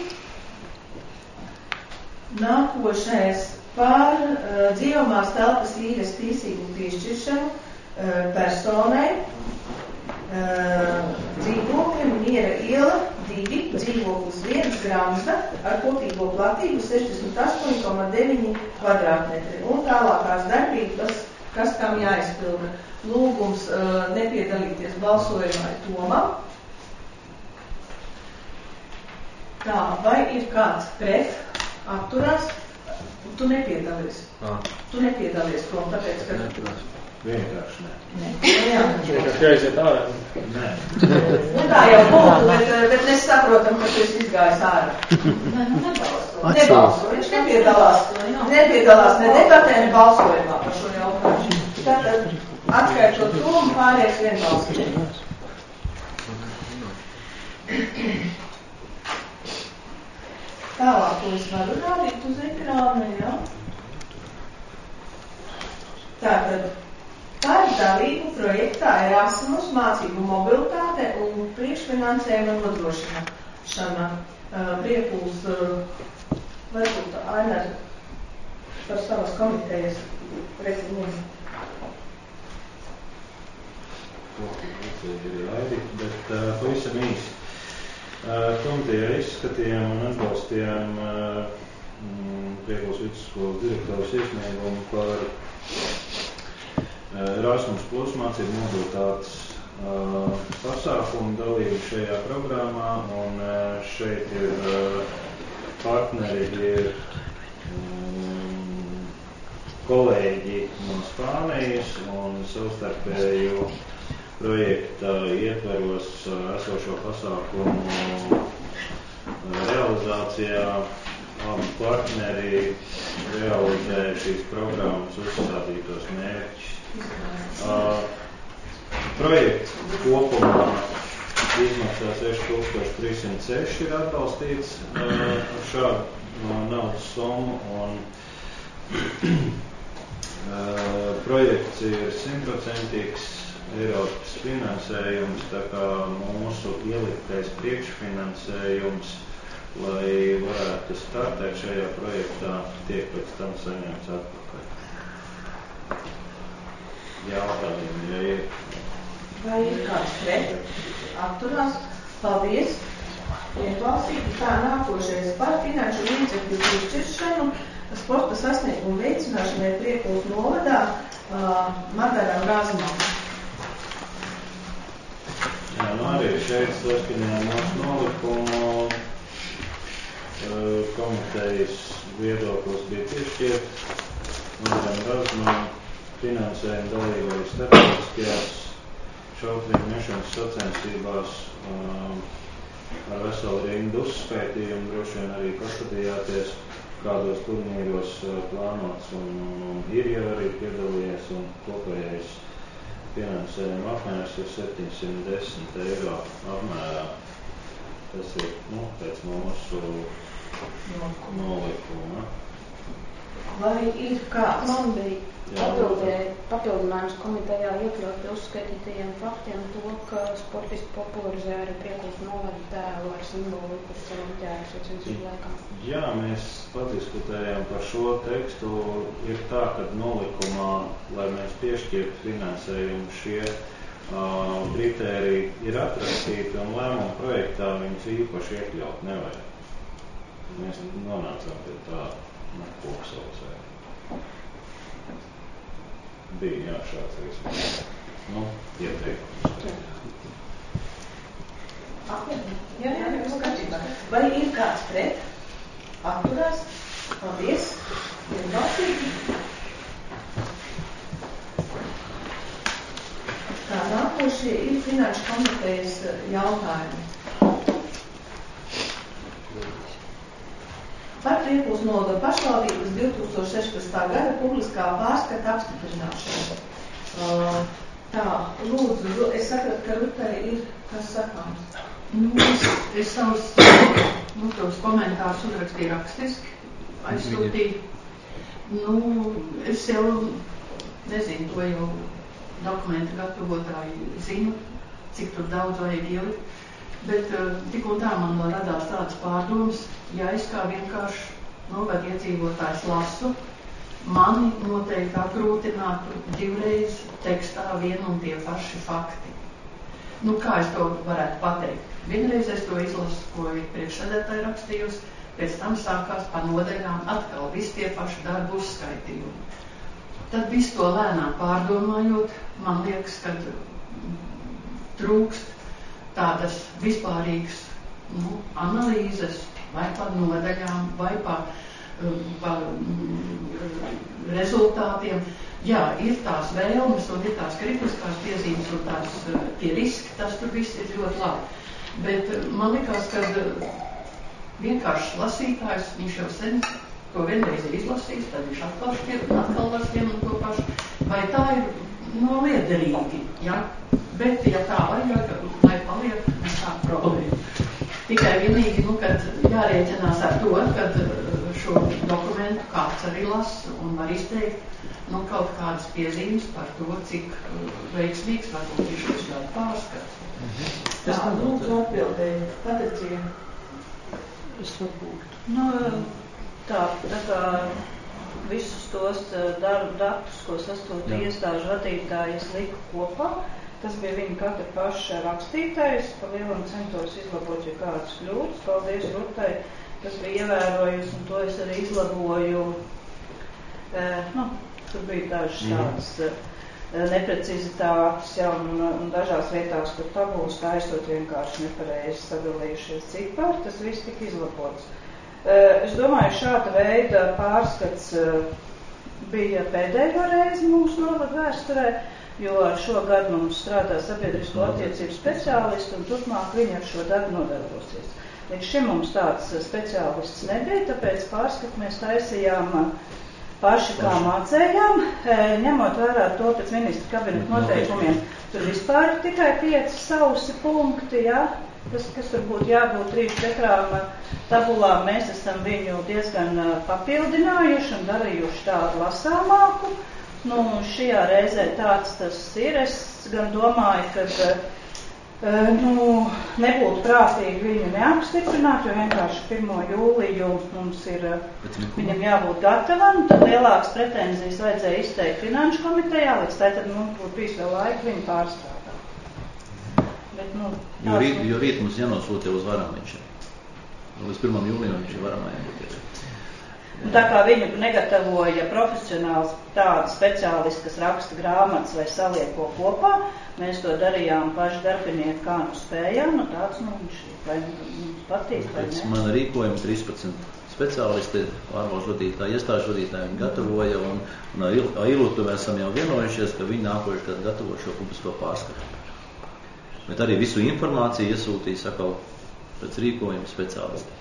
Speaker 1: Nākošais par uh, dzīvojamās telpas īres tiesību piešķiršanu uh, personai uh, dzīvokļiem Miera iela divi, dzīvoklis viens Gramsda ar kopīgo platību sešdesmit astoņi komats deviņi kvadrātmetri. Un tālākās darbības, kas tam jāizpilda. Lūgums uh, nepiedalīties balsojumā Tomam. Tā, vai ir kāds pret? Atturās, tu nepiedalies. Ah. Tu nepiedalies, Tom, tāpēc, ka...
Speaker 5: Neturās. Vienkārši ne.
Speaker 1: Nē. Jā.
Speaker 7: Vienkārši jāiziet ārā.
Speaker 5: Nē.
Speaker 1: Nu tā jau būtu, bet, bet mēs saprotam, ka tu esi izgājis ārā. Nē, nu nebalso. Nebalso. Viņš nepiedalās. Nepiedalās ne debatē, ne balsojumā par šo jautājumu. Tātad atskaitot Tomu pārējais vienbalsīgi. Tālāk, ko es varu rādīt uz ekrāna, jā. Tātad, par dalību projektā Erasmus mācību mobilitāte un priekšfinansējuma nodrošināšana. Uh, Priekuls, uh, varbūt Ainar par savas komitejas prezidentu.
Speaker 5: Priecīgi arī Aidīt, bet uh, pavisam īsi. Uh, komitejā izskatījām un atbalstījām uh, Priekos vidusskolas direktoras iesniegumu par uh, Erasmus Plus mācību mobilitātes uh, pasākumu dalību šajā programmā, un uh, šeit ir uh, partneri, ir um, kolēģi no Spānijas un savstarpēju projekta ietveros esošo pasākumu realizācijā. Abi partneri realizē šīs programmas uzstādītos mērķus. Uh, projekts kopumā izmaksā seši tūkstoši trīs simti seši ir atbalstīts uh, ar šādu no naudas summu, un uh, projekts ir simtprocentīgs Eiropas finansējums, tā kā mūsu ieliktais priekšfinansējums, lai varētu startēt šajā projektā, tiek pēc tam saņemts atpakaļ. Jautājumi, ja ir.
Speaker 1: Vai ir kāds pret? Atturās. Paldies. Ieklausīgi. Tā nākošais par finanšu līdzekļu piešķiršanu sporta sasniegumu veicināšanai Priekulas novadā uh, Margaram Razmam.
Speaker 5: Jā, nu arī šeit saskaņā mūsu nolikumu uh, komitejas viedoklis bija piešķirt Margaram Razmam finansējumu dalību arī starptautiskajās šauteņu mešanas sacensībās uh, ar veselu rindu uzskaitījumu, droši vien arī paskatījāties, kādos turnīros uh, plānots un, un, un ir jau arī piedalījies, un kopējais finansējuma apmērs ir septiņsimt desmit eiro apmērā. Tas ir, nu, pēc mūsu nolikuma.
Speaker 1: Vai ir kāds?
Speaker 8: Man bija atbildēja papildinājums komitejā iekļaut pie uzskaitītajiem faktiem to, ka sportisti popularizē arī Priekulas novada tēlu ar simboliku savam ģēras sacensību laikā.
Speaker 5: Jā, mēs padiskutējām par šo tekstu. Ir tā, ka nolikumā, lai mēs piešķirtu finansējumu, šie uh, kritēriji ir atrakstīti, un lēmuma projektā viņus īpaši iekļaut nevajag. Mēs nonācām pie tā kopsaucēja. Bija, jā, šāds risinājums. Nu, ieteikums.
Speaker 1: Jā, jā, jā, skatībā. Vai ir kāds pret? Atturās? Paldies. Vienbalsīgi. Tā, nākošie ir finanšu komitejas jautājumi. Par Priekulas novada pašvaldības divi tūkstoši sešpadsmitā gada publiskā pārskata apstiprināšanu. Uh, tā, lūdzu, es sapratu, ka Rutai ir kas sakāms.
Speaker 2: Nu, es, es savus nu, tos komentārus uzrakstīju rakstiski, aizsūtīju. Nu, es jau nezinu, to jau dokumentu gatavotāji zinu, cik tur daudz vajag ielikt. Bet uh, tik un tā man vēl radās tāds pārdoms, ja es kā vienkārši novadu iedzīvotājs lasu, mani noteikti apgrūtinātu divreiz tekstā vien un tie paši fakti. Nu, kā es to varētu pateikt? Vienreiz es to izlasu, ko ir priekšsēdētāji rakstījusi, pēc tam sākās pa nodaļām atkal visi tie paši darbu uzskaitījumi. Tad visu to lēnām pārdomājot, man liekas, ka trūkst tādas vispārīgas nu, analīzes vai par nodaļām, vai par, par rezultātiem. Jā, ir tās vēlmes un ir tās kritiskās piezīmes un tās tie riski, tas tur viss ir ļoti labi. Bet man likās, ka vienkārši lasītājs, viņš jau sen to vienreiz ir izlasījis, tad viņš atkal šķiet un atkal var vienu un to pašu. Vai tā ir no liederīgi, ja? Bet, ja tā vajag, lai paliek, nekā problēma. Tikai vienīgi, nu, kad jārēķinās ar to, kad šo dokumentu kāds arī lasa un var izteikt, nu, kaut kādas piezīmes par to, cik veiksmīgs varbūt ir šis gadu pārskats.
Speaker 1: Tā, lūdzu atbildēju. Patricija.
Speaker 3: Es varbūt.
Speaker 9: Nu, tā, tā kā visus tos darbu datus, ko sastāvtu iestāžu vadītāji, es liku kopā, Tas bija viņa katra paša rakstītais, pa lielam centos izlabot, ja kādas kļūdas. Paldies Rutai, kas bija ievērojusi, un to es arī izlaboju. E, nu, tur bija dažas tādas e, neprecizitātes, ja, un, un dažās vietās, kur tabulas taisot vienkārši nepareizi sadalījušies cipari, tas viss tika izlabots. E, es domāju, šāda veida pārskats e, bija pēdējo reizi mūsu novada vēsturē, jo ar šo gadu mums strādā sabiedrisko attiecību speciālisti, un turpmāk viņi ar šo darbu nodarbosies. Līdz šim mums tāds speciālists nebija, tāpēc pārskatu mēs taisījām paši kā mācējām, ņemot vērā to pēc ministra kabineta noteikumiem. Tur vispār ir tikai pieci sausi punkti, ja? kas, kas tur būtu jābūt trīs, četrām tabulām. Mēs esam viņu diezgan papildinājuši un darījuši tādu lasāmāku. Nu, šajā reizē tāds tas ir. Es gan domāju, ka nu, nebūtu prātīgi viņu neapstiprināt, jo vienkārši pirmo jūliju mums ir viņam jābūt gatavam, tad lielākas pretenzijas vajadzēja izteikt finanšu komitejā, līdz tā tad mums būtu bijis vēl laika viņu pārstrādāt. Bet, nu,
Speaker 6: jo, rīt, jo rīt mums jānosūta uz varam viņš ir. Līdz pirmam jūlijam viņš ir varamā jābūt.
Speaker 9: Un tā kā viņu negatavoja profesionāls tādi speciālisti, kas raksta grāmatas vai salieko kopā, mēs to darījām paši darbinieki, kā nu spējām, nu tāds nu viņš ir, vai mums patīk, vai ne.
Speaker 6: Man rīkojumi trīspadsmit speciālisti, ārvalstu vadītāji, iestāžu vadītāji viņi gatavoja, un, un ar Ilūtu mēs esam jau vienojušies, ka viņi nākojuši, kad gatavo šo publisko pārskatu. Bet arī visu informāciju iesūtīja, sakal, pēc rīkojuma speciālisti.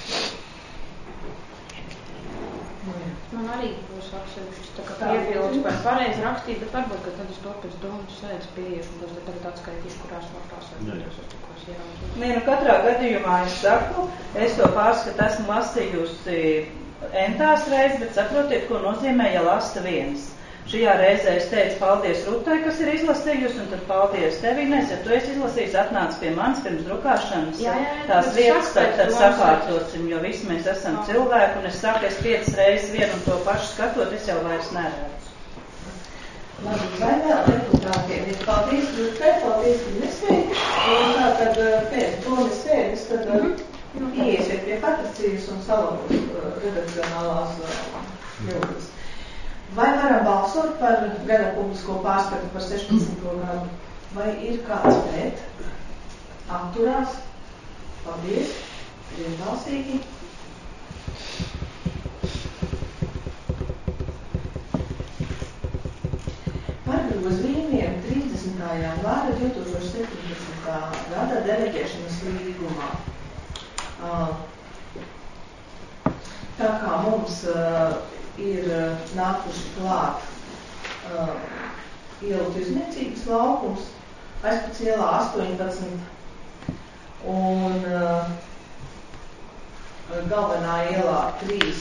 Speaker 8: Man arī būs atsevišķis tā kā piebildes par pareizi rakstīt, bet varbūt, ka tad es to pēc domas sēdes pieiešu, un tas tagad atskaitīšu, kurās lapās atskaitīšos uz tikos jārādīt.
Speaker 9: Nē, nu katrā gadījumā es saku, es to pārskatu esmu lasījusi entās reizes, bet saprotiet, ko nozīmē, ja lasta viens. Šajā reizē es teicu paldies Rutai, kas ir izlasījusi, un tad paldies tev, Inês, ja tu esi izlasījis, atnāc pie manis pirms drukāšanas, jā, jā, jā, tās vietas, tad, tad sakārtosim, jo visi mēs esam cilvēki, un es saku, es piecas reizes vienu un to pašu skatot, es jau vairs neredzu.
Speaker 1: Labi, vai vēl deputātiem ir paldies Rutai, paldies Inêsei, un tā tad pēc domas sēdes, tad mm-hmm. ieiesiet pie Patricijas un salabos redakcionālās jūtas. Vai varam balsot par gada publisko pārskatu par sešpadsmito gadu? Vai ir kāds pret? Atturās? Paldies. Vienbalsīgi. Par grozījumiem trīsdesmitā janvāra divi tūkstoši septiņdesmitā gada deleģēšanas līgumā. Tā kā mums ir nākuši klāt uh, ielu tirdzniecības laukums, aizpēc ielā astoņpadsmit un uh, galvenā ielā trīs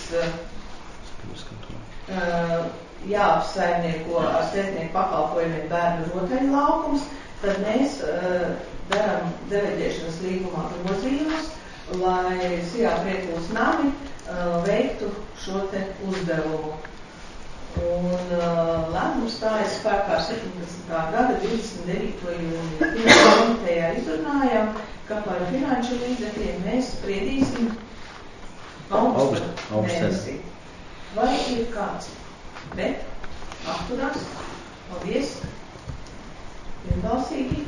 Speaker 1: uh, jāapsaimnieko ar sētnieku pakalpojumiem bērnu rotaļu laukums, tad mēs uh, darām deleģēšanas līgumā grozījumus, lai Sijā Priekulas nami uh, veiktu šo te uzdevumu. Un uh, lēmums stājas spēkā septiņdesmitā gada divdesmit devīto jūniju. Finanšu komitejā izrunājām, ka par finanšu līdzekļiem mēs spriedīsim augusta mēnesī. Vai ir kāds? Bet atturās. Paldies. Vienbalsīgi.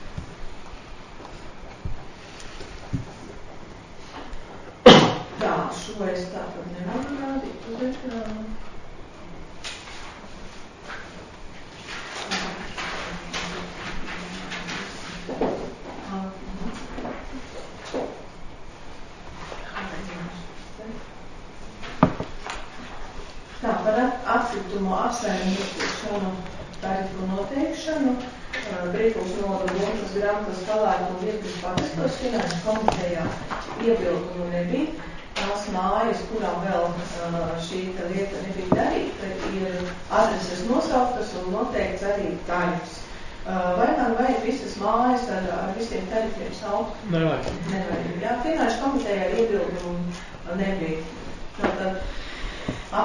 Speaker 1: Tā, šo es tātad nevaru rādīt uz ekrānu. Tā, par atkritumu apsaimniekošanu, tarifu noteikšanu, Priekulas novada Lomas grāmatas palātu un Virgas pagastos finanšu komitejā iebildumu nebija. Tās mājas, kurām vēl uh, šī lieta nebija darīta, ir adreses nosauktas un noteikts arī tarifs. Uh, vai man vajag visas mājas ar, ar visiem tarifiem saukt?
Speaker 7: Nevajag.
Speaker 1: Nevajag. Jā, finanšu komitejā iebildumu nebija. Tātad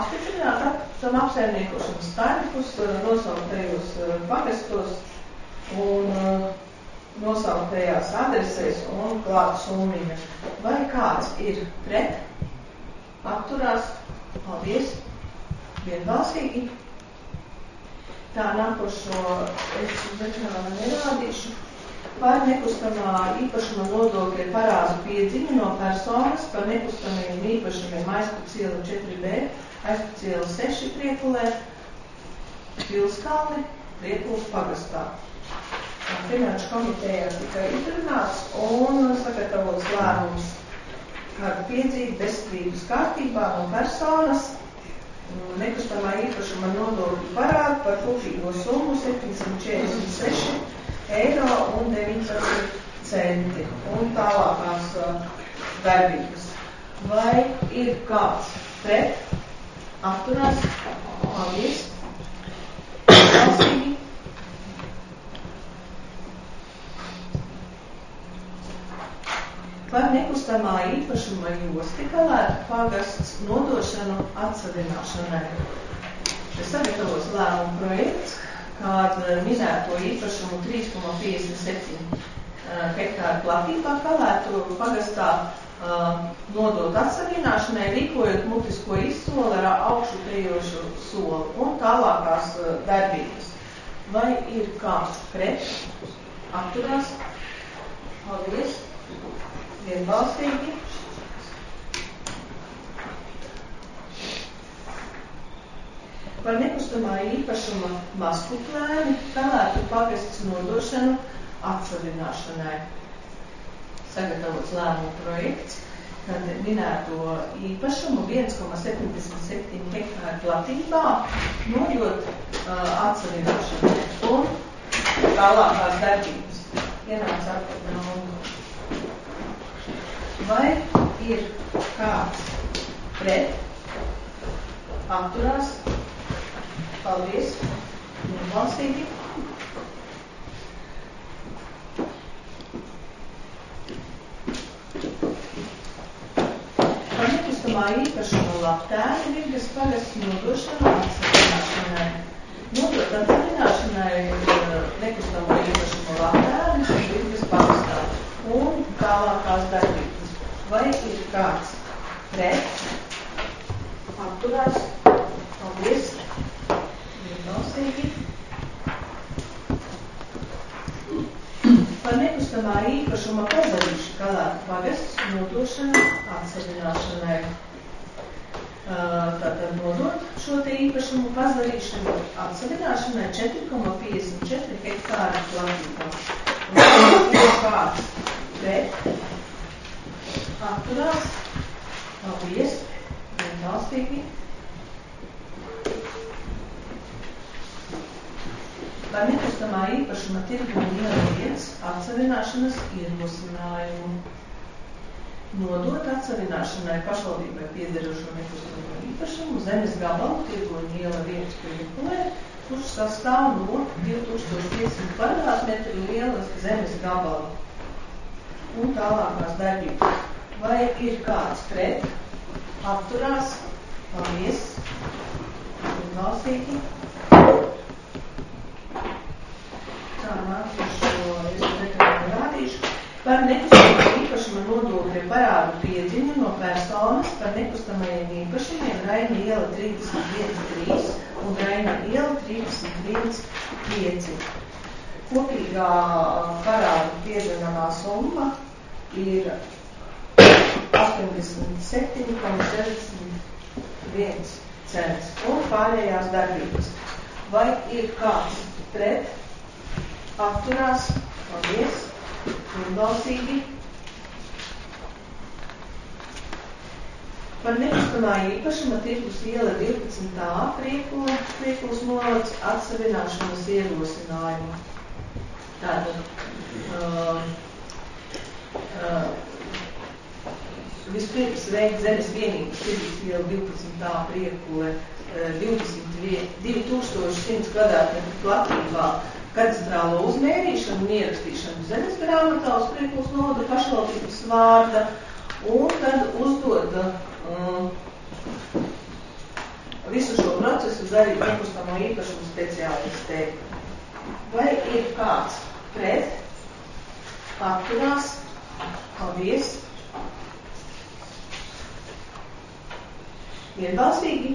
Speaker 1: apstiprināt tam apsaimniekošanas tarifus, nosaukt tajos pagastos un uh, nosauktajās adresēs un klāt summiņa. Vai kāds ir pret? Atturās? Paldies! Vienbalsīgi. Tā nākošo es uzveikšanā nerādīšu. Par nekustamā īpašuma nodokļa parādu piedziņu no personas par nekustamajiem īpašumiem Aizputs iela četri B, Aizputs iela seši Priekulē, Pilskalni, Priekulas pagastā. Finanšu komitejā tika izrunāts un sagatavots lēmums par piedzīvi bezstrības kārtībā no personas nekustamā īpašuma nodokļu parādu par kopīgo summu septiņsimt četrdesmit seši eiro un deviņdesmit centi un tālākās uh, darbības. Vai ir kāds pret? Atturās? Paldies! Palsīgi! Par nekustamā īpašuma josti Kalētu pagasts nodošanu atsavināšanai. Es sagatavos lēmumu projekts, kāda minēto īpašumu trīs komats piecdesmit septiņi hektāru platībā Kalētu pagastā uh, nodot atsavināšanai, rīkojot mutisko izsoli ar augšu tejošu soli un tālākās uh, darbības. Vai ir kāds pret? Atturās? Paldies! Vienbalsīgi. Par nekustamā īpašuma maskuplēni Kalētu pagasts nodošanu atsavināšanai. Sagatavots lēmumu projekts, kad minēto īpašumu viens komats septiņdesmit septiņi hektāru platībā nodot uh, atsavināšanai un tālākās darbības. Ienāc atpakaļ naudu. Vai ir kāds pret? Atturās? Paldies! Vienbalsīgi! Par nekustamā īpašuma labtēnu Virgas pagasts nodošanu atsavināšanai. Nodot atsavināšanai nekustamo īpašuma labtēnu Virgas pagastā un tālākās darbības. Vai ir kāds pret? Atturās? Paldies! Vienbalsīgi! Par nekustamā īpašuma pazarīšu Kalētu pagasts nodošanu atsavināšanai. Tātad nodot šo te īpašumu pazarīšanu atsavināšanai četri komats piecdesmit četri hektāru platībā. Un ir kāds pret? Atturās? Paldies! Vienbalsīgi! Par nekustamā īpašuma tirguma iela viens atsavināšanas ierosinājumu. Nodot atsavināšanai pašvaldībai piederošo nekustamo īpašumu zemes gabalu tirguma iela viens Priekulē, kurš sastāv no divi tūkstoši piecsimt kvadrātmetru lielas zemes gabalu un tālākās darbības. Vai ir kāds pret? Atturās? Paldies! Vienbalsīgi! Tā nākošo es detali rādīšu. Par nekustamā īpašuma nodokļa parādu piedziņu no personas par nekustamajiem īpašumiem Raina iela trīsdesmit viens trīs un Raina iela trīsdesmit viens pieci. Kopīgā parādu piedziņamā summa ir astoņdesmit septiņi komats sešdesmit viens cents un pārējās darbības. Vai ir kāds pret? Atturās? Paldies! Vienbalsīgi! Par nekustamā īpašuma tirgus iela divpadsmit A Priekula, Priekulas novads atsavināšanas ierosinājumu. Tātad uh, uh, vispirms veikt zemes vienības tirgus iela divpadsmit A Priekula divi tūkstoši simts kvadrātmetru platībā kadastrālo uzmērīšanu un ierakstīšanu zemes grāmatā uz Priekulas novada pašvaldības vārda un tad uzdod um, visu šo procesu darīt nekustamo īpašumu speciālistē. Vai ir kāds pret? Atturās? Paldies! Vienbalsīgi.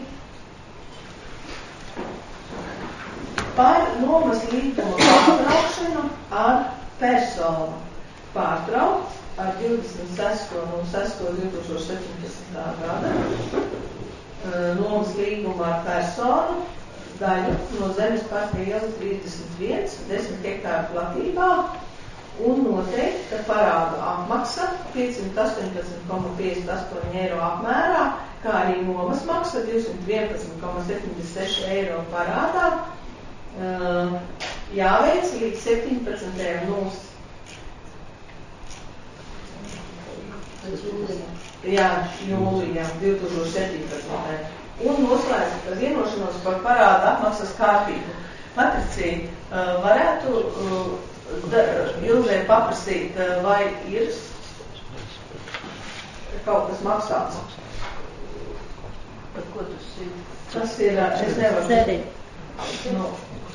Speaker 1: Par nomas līguma pārtraukšanu ar personu. Pārtraukt ar divdesmit sesto un sesto divs tūkstoši septiņdesmitā gada. Nomas līguma ar personu daļu no Zemes parka ielas trīsdesmit viens, desmit hektāru platībā un noteikti, ka parādu apmaksa piecsimt astoņpadsmit komats piecdesmit astoņi eiro apmērā, kā arī nomas maksa divsimt vienpadsmit komats septiņdesmit seši eiro parādā, uh, jāveic līdz septiņpadsmitajam nulles. Jā, jūlijā, divs tūkstoši septiņpadsmitajam Un noslēdz par vienošanos par parādu apmaksas kārtību. Patricija, uh, varētu uh, Ilzē paprasīt, uh, vai ir kaut kas maksāts?
Speaker 2: Par ko tu sīk?
Speaker 1: Tas ir, es nevaru.
Speaker 2: Sēdī.
Speaker 1: Nu.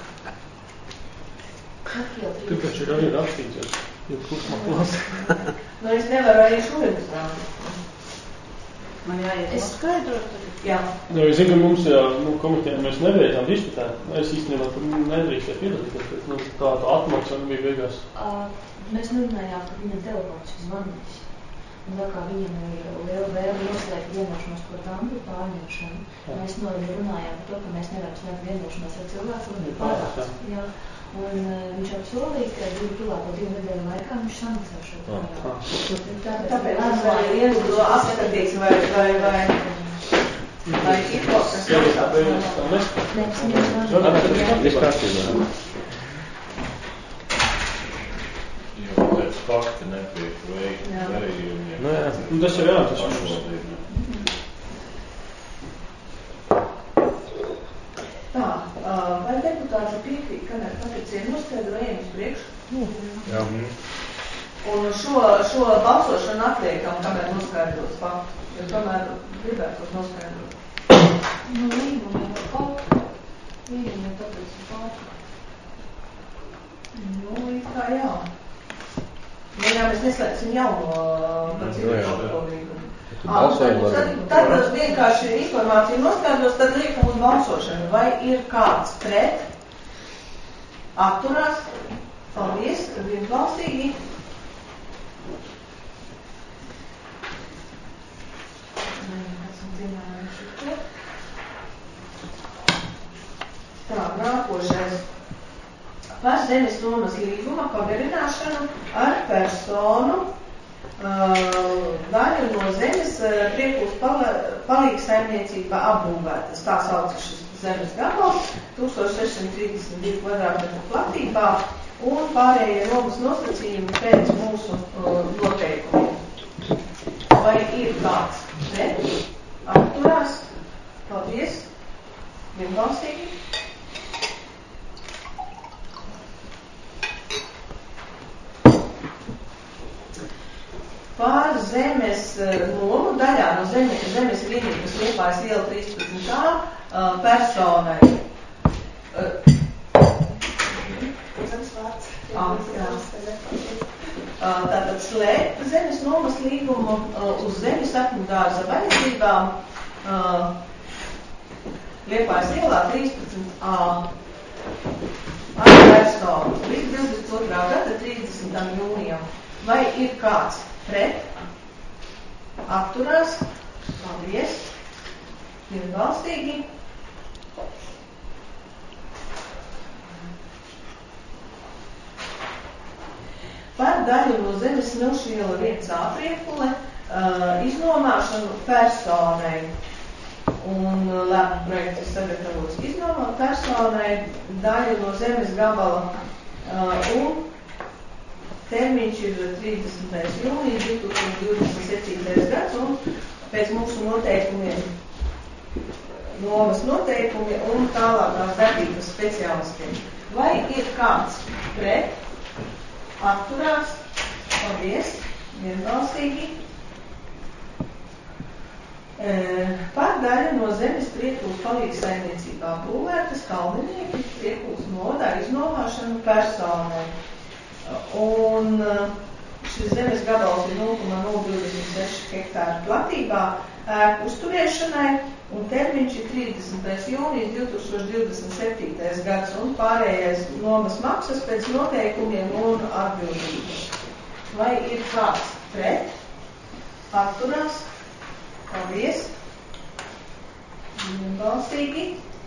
Speaker 7: Tu taču ir arī rakstīts, ja pusmaklos.
Speaker 1: Nu, es nevaru arī šodien strādāt.
Speaker 9: Man jāiet.
Speaker 2: Es skaidrotu.
Speaker 1: Jā.
Speaker 7: Nu, es zinu, ka mums jā, nu, komitejā mēs nebeidzām diskutēt. Es īstenībā tur nedrīkstēju piedalīties, bet nu, tā, tā atmaksa bija beigās.
Speaker 10: Uh, mēs nerunājām, ka viņam telefons ir zvanījis. Un tā kā viņam ir liela vēle noslēgt vienošanos par tandu pārņemšanu, jā. Mēs no viņa runājām par to, ka mēs nevaram slēgt vienošanos ar cilvēku, un ir parāds. Jā. Un uh, viņš apsolīja, ka divu tuvāko divu nedēļu laikā viņš samaksā šo parādu.
Speaker 1: Tāpēc es arī ielūdzu apskatīt, vai, vai, vai, vai ir kaut kas maksāts.
Speaker 10: Nē, tas neviens
Speaker 6: Viss kārtībā.
Speaker 5: Jo pēc fakti netiek veikti darījumi.
Speaker 6: Nu, jā.
Speaker 7: Tas ir jā, tas ir mums.
Speaker 1: Tā, vai deputāti piekrīt, ka Patricija noskaidrojam uz priekšu?
Speaker 6: Jā.
Speaker 1: Un šo, šo balsošanu atliekam, kamēr noskaidros faktu, jo tomēr gribētu noskaidrot.
Speaker 10: Nu, līguma jau faktu. Līguma jau tāpēc ir faktu.
Speaker 1: Nu, kā jā. Nu, jā, mēs neslēgsim jauno par citu šo līgumu. Tad, tad vienkārši informāciju noskaidros, tad liekam uz balsošanu. Vai ir kāds pret? Atturās? Paldies, vienbalsīgi. Tā, nākošais. Par zemes nomas līguma pagarināšanu ar personu Uh, daļu no zemes uh, priekūs palīgs saimniecībā apbūvētas. Tā sauc šis zemes gabals, tūkstoš sešsimt trīsdesmit divi kvadrātmetru platībā un pārējie nomas nosacījumi pēc mūsu uh, noteikumiem. Vai ir kāds pret? Atturās? Paldies! Vienbalsīgi! Pār zemes nomu daļā no zemes, zemes vienības Liepājas iela trīspadsmit A personai. Tātad slēgt zemes nomas līgumu uz zemes sapņudārza vajadzībām Liepājas ielā trīspadsmit A ar personu līdz divdesmit otrā gada trīsdesmitam jūnijam. Vai ir kāds pret? Atturās? Paldies! Vienbalstīgi! Par daļu no zemes Smilšu iela viens A priekule uh, iznomāšanu personai. Un lēmuma projekts ir sagatavots iznomāt personai daļu no zemes gabala uh, un termiņš ir trīsdesmitais jūnijas divi tūkstoši divdesmit septītais gads un pēc mūsu noteikumiem, nomas noteikumi un tālākās darbības speciālistiem. Vai ir kāds pret? Atturās? Paldies! Vienbalsīgi! Par daļa no zemes Priekūlas palīgsaimniecībā būvētas Kaldinieki Priekūlas novadā iznomāšanu personai. Un šis zemes gabals ir nulle komats nulle divdesmit seši hektāru platībā ēku uzturēšanai, un termiņš ir trīsdesmitais jūnijas divi tūkstoši divdesmit septītais gads, un pārējais nomas maksas pēc noteikumiem un atbildības. Vai ir kāds pret? Atturās? Paldies! Vienbalsīgi.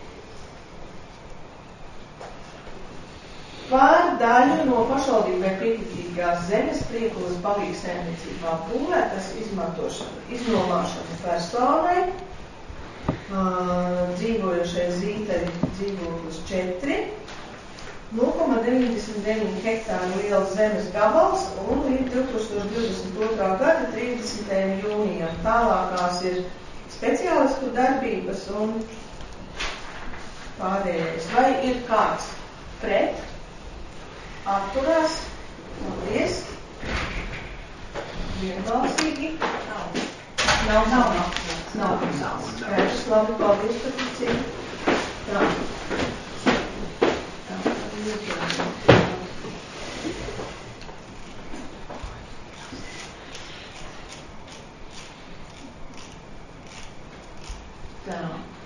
Speaker 1: Par daļu no pašvaldībai piekritīgās zemes Priekūlas palīgsaimniecībā būvētas iznomāšana personai, uh, dzīvojošai Zītari dzīvoklis četri, nulle komats deviņdesmit deviņi hektāru liels zemes gabals un līdz divi tūkstoši divdesmit otrā gada trīsdesmitajam jūnijam. Tālākās ir speciālistu darbības un pārējais. Vai ir kāds pret? Atturās? Paldies! Vienbalsīgi? Nav. Nav, nav, nav. Nav, nav. Skaidrs, labi, paldies par ticību. Tā. Tā, tā. Tā.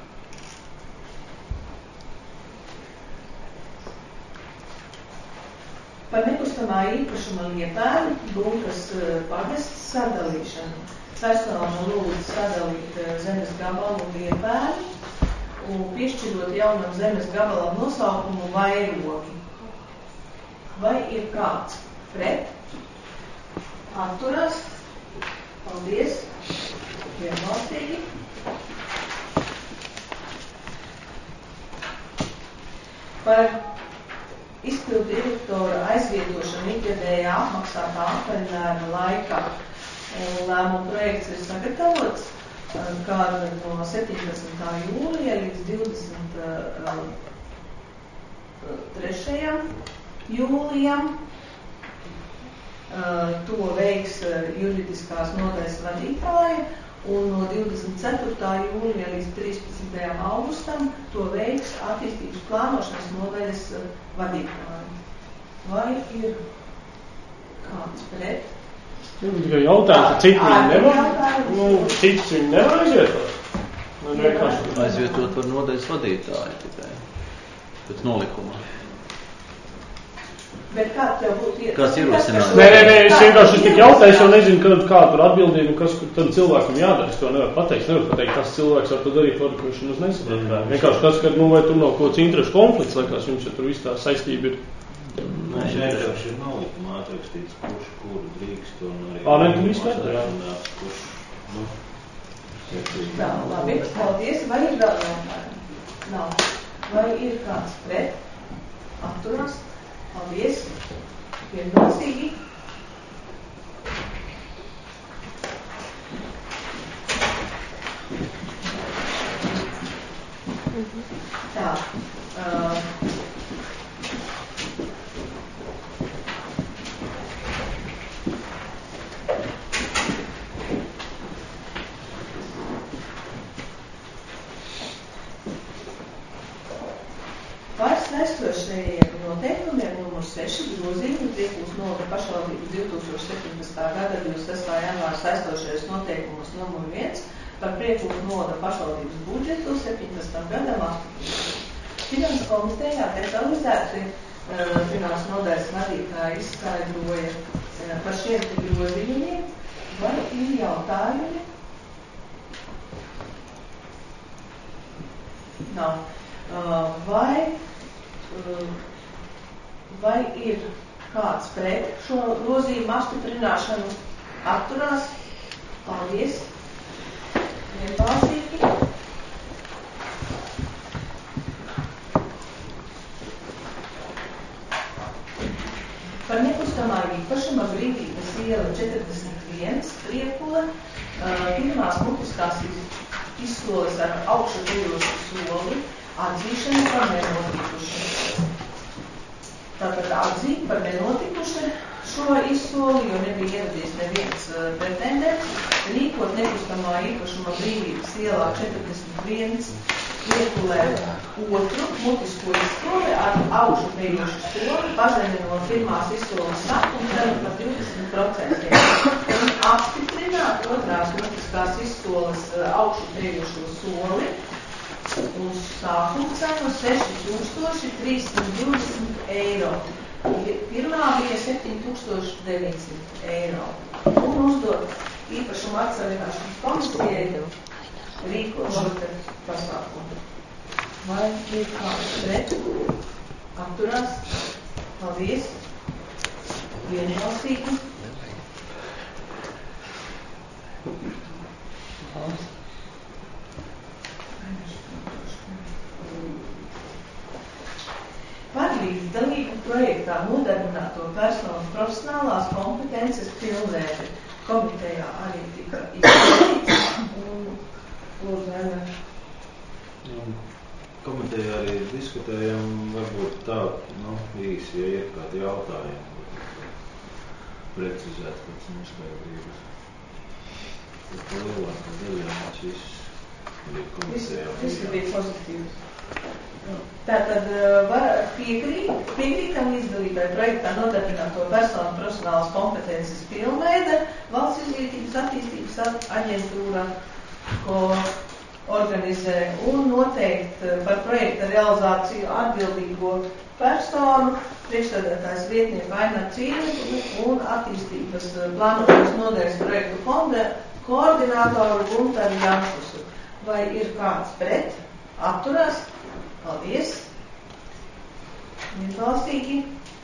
Speaker 1: Par nekustamā īpašuma Liepēnu Dunkas pagasts sadalīšanu. Persona lūdz sadalīt zemes gabalu Liepēnu un piešķirot jaunam zemes gabalam nosaukumu Vairogi. Vai ir kāds pret? Atturās? Paldies! Vienbalsīgi! Par izpildu direktora aizvietošanu ikgadējā apmaksātā atvaļinājuma laikā. Lēmuma projekts ir sagatavots, kā no septiņpadsmitā jūlija līdz divdesmit trešajam jūlijam. To veiks juridiskās nodaļas vadītāji, un no divdesmit ceturtā jūlija līdz trīspadsmitajam augustam to veiks attīstības plānošanas nodaļas vadītāji. Vai ir kāds pret?
Speaker 7: Tikai jautājums, citi viņi nevar, nu, cits viņi nevar aizvietot? Man vienkārši...
Speaker 6: Aizvietot var nodaļas vadītāji tikai, pēc nolikuma.
Speaker 1: Bet kā tev būtu iet?
Speaker 6: Kāds ierosinājums?
Speaker 7: Nē, nē, nē, es vienkārši es tik jautāju, es jau nezinu, kad, kā tur atbildība, kas tad cilvēkam jādara. Es to nevaru pateikt. Es nevaru pateikt, kas cilvēks var to darīt, varbūt, ka viņš mums nesaprot. Vienkārši tas, ka, nu, vai tur nav kaut kāds interešu konflikts, liekas, jums, ja tur viss tā saistība ir.
Speaker 5: Nē, vienkārši ir nolikumā atrakstīts, kurš, kuru drīkst un arī...
Speaker 7: Ā, nē, tu viss kārtā, jā.
Speaker 5: Kurš, nu,
Speaker 1: Tā, labi, paldies. Vai ir vēl jautājumi? Nav. Vai ir kāds pret? Atturās? Paldies. Vienbalsīgi. Tā. Uh, Par saistošajiem noteikumiem numur seši grozījumi Priekūlas novada pašvaldības divi tūkstoši septiņpadsmitā gada divdesmit sestā janvāra saistošajos noteikumus numur viens par Priekūlas novada pašvaldības budžetu septiņpadsmitajam gadam apstiprināts. Finanses komitejā detalizēti uh, finanses nodaļas vadītāji izskaidroja uh, par šiem grozījumiem. Vai ir jautājumi? Nav. Uh, vai, uh, vai ir kāds pret šo grozījumu apstiprināšanu? Atturās? Paldies! Vienbalsīgi! Par nekustamā īpašuma Brīvības iela četrdesmit viens Priekula uh, pirmās mutiskās izsoles ar augšu tujošu soli atzīšana par nenotikušu. Tātad atzīt par nenotikušu šo izsoli, jo nebija ieradies neviens pretendents, rīkot nekustamā īpašuma Brīvības ielā četrdesmit viens Liekulē otru mutisko izsoli ar augšu pieejošu soli, pazemi no pirmās izsoles sākuma ceru par divdesmit procentiem un apstiprināt otrās mutiskās izsoles augšu pieejošo soli uz sākuma cenu seši tūkstoši trīssimt divdesmit eiro. Pirmā bija septiņi tūkstoši deviņsimt eiro. Un uzdot īpašumu atsavināšanas komisijai rīkot šo te pasākumu. Vai ir kāds pret? Atturās? Paldies! Vienbalsīgi. Par līdzdalību projektā nodarbināto personu profesionālās kompetences pilnveidi komitejā arī tika izskatīts un lūdzu Ēna.
Speaker 5: Komitejā arī diskutējam, varbūt tā, nu, īsi, ja ir kādi jautājumi, precizēt pēc neskaidrības. Par lielāko daļām mēs viss arī komitejā.
Speaker 1: Viss bija pozitīvs. Tātad var piekrīt, piekrītam līdzdalībai projektā nodarbināto personu profesionālas kompetences pilnveida Valsts izglītības attīstības aģentūra, ko organizē un noteikt par projekta realizāciju atbildīgo personu, priekšsēdētājs vietnieku Aina Cīni un attīstības plānošanas nodaļas projektu fonda koordinātoru Guntaru Jankusu. Vai ir kāds pret? Atturās? Paldies! Vienbalsīgi.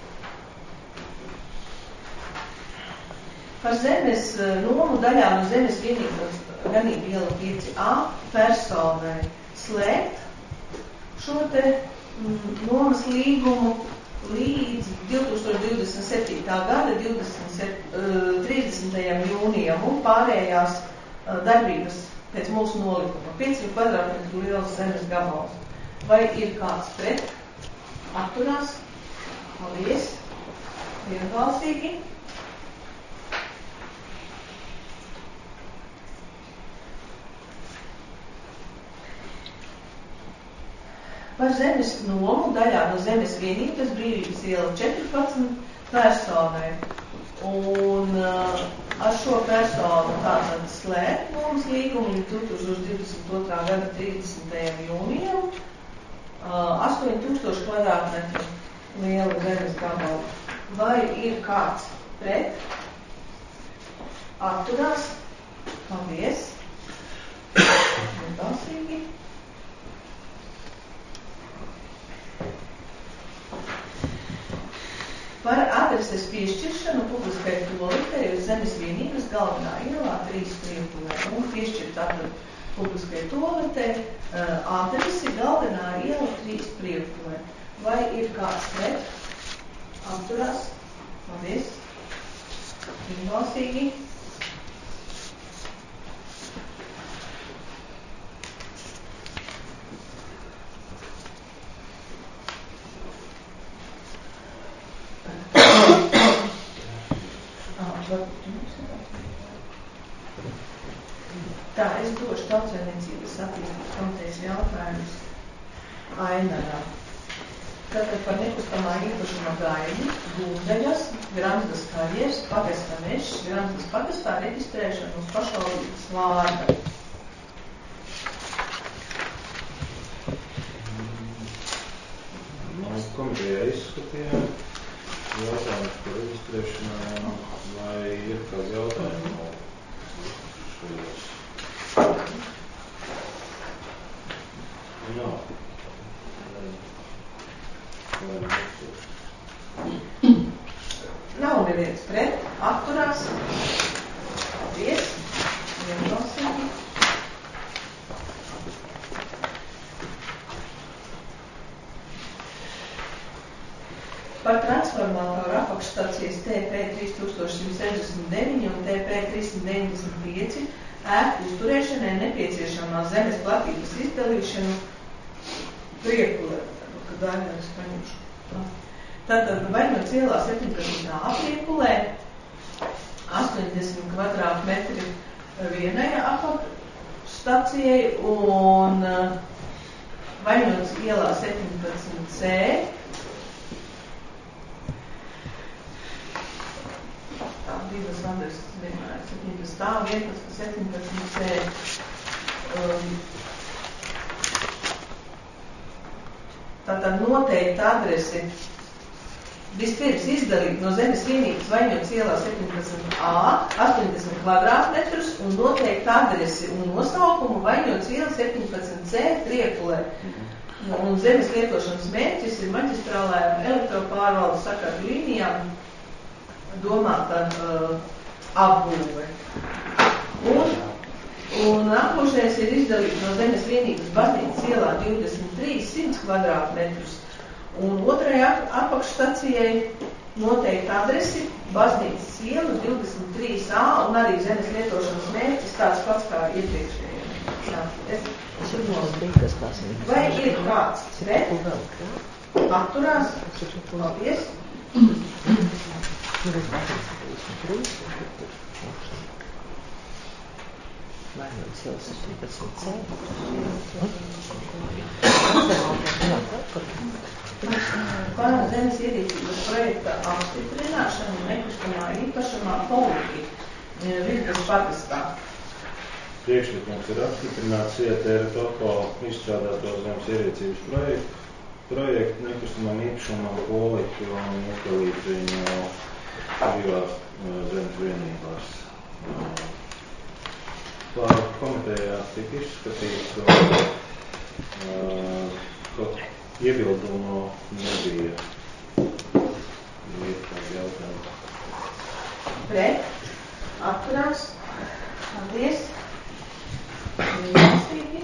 Speaker 1: Par zemes nomu daļā no zemes vienības ganību iela pieci A personai slēgt šo te mm, nomas līgumu līdz divtūkstoš divdesmit septītā gada trīsdesmitajam jūnijam un pārējās uh, darbības pēc mūsu nolikuma. pieci kvadrātmetru liels zemes gabals. Vai ir kāds pret? Atturās? Paldies! Vienbalsīgi. Par zemes nomu daļā no zemes vienības Brīvības iela četrpadsmit personai. Un uh, ar šo personu tātad slēgt nomas līgumu līdz divtūkstoš divdesmit otrā gada trīsdesmitajam jūnijam uh, astoņi tūkstoši kvadrātmetru lielu zemes gabalu. Vai ir kāds pret? Atturās? Paldies! Vienbalsīgi. Par adreses piešķiršanu publiskai toaletei uz zemes vienības galvenā ielā trīs Priepulē un piešķirt tātad publiskai toaletei uh, adresi galvenā iela trīs Priepulē. Vai ir kāds pret? Atturās? Paldies! Vienbalsīgi. Tā, es došu Tautsvēniecības attīstības komitejas jautājumus Ainarā. Tātad par nekustamā īpašuma gaidi, Gūdaļas, Gramzdas karjeras, pagasta mešs, Gramzdas pagastā reģistrēšanu uz pašvaldības vārda.
Speaker 5: Mēs komitejā izskatījām jautājumus par reģistrēšanu, vai ir kāds jautājums no šajos. Jā.
Speaker 1: Nav neviens pret, atturās. Paldies. Vienbalsīgi. Par transformatoru apakšstacijas T P trīs tūkstoši simt sešdesmit deviņi un T P trīssimt deviņdesmit pieci ēku uzturēšanai nepieciešamā zemes platības izdalīšanu Priepulē. Kad Dāņēlis paņemšu. Tātad Vaļņots ielā septiņpadsmitā Priepulē astoņdesmit kvadrātmetri vienai apakšstacijai un Vaņonas ielā septiņpadsmit C. Tā divas adreses vienmēr septiņpadsmit A, vienpadsmit, septiņpadsmit C. Um, Tātad noteikti adresi vispirms izdalīt no zemes vienības Vaņonas ielā septiņpadsmit A, astoņdesmit kvadrātmetrus un noteikti adresi un nosaukumu Vaņonas iela septiņpadsmit C Triepulē. Un zemes lietošanas mērķis ir maģistrālējām elektropārvaldes sakaru līnijām domāta uh, apbūve. Un, un nākošais ir izdalīt no zemes vienības baznīcas ielā divdesmit trīs simts kvadrātmetrus. Un otrajā apakšstacijai noteikti adresi baznīcas iela divdesmit trīs A un arī zemes lietošanas mērķis tāds pats kā iepriekšējiem. Vai ir kāds pret? Atturās? Paldies!
Speaker 3: Vaņonas iela septiņpadsmit C.
Speaker 1: Par zemes ierīcības projekta apstiprināšanu nekustamā īpašumā Polīgi Viļgas pagastā.
Speaker 5: Priekšlikums ir apstiprināts ietēra Toko izstrādāto zemes ierīcības projektu, projektu nekustamam īpašumam Polīgi un iekavīt viņu divās zemes vienībās. Pār komitejās tika izskatīts, ka iebildumu nebija. Ir tādi jautājumi.
Speaker 1: Pret? Atturās? Paldies! Jāstīgi!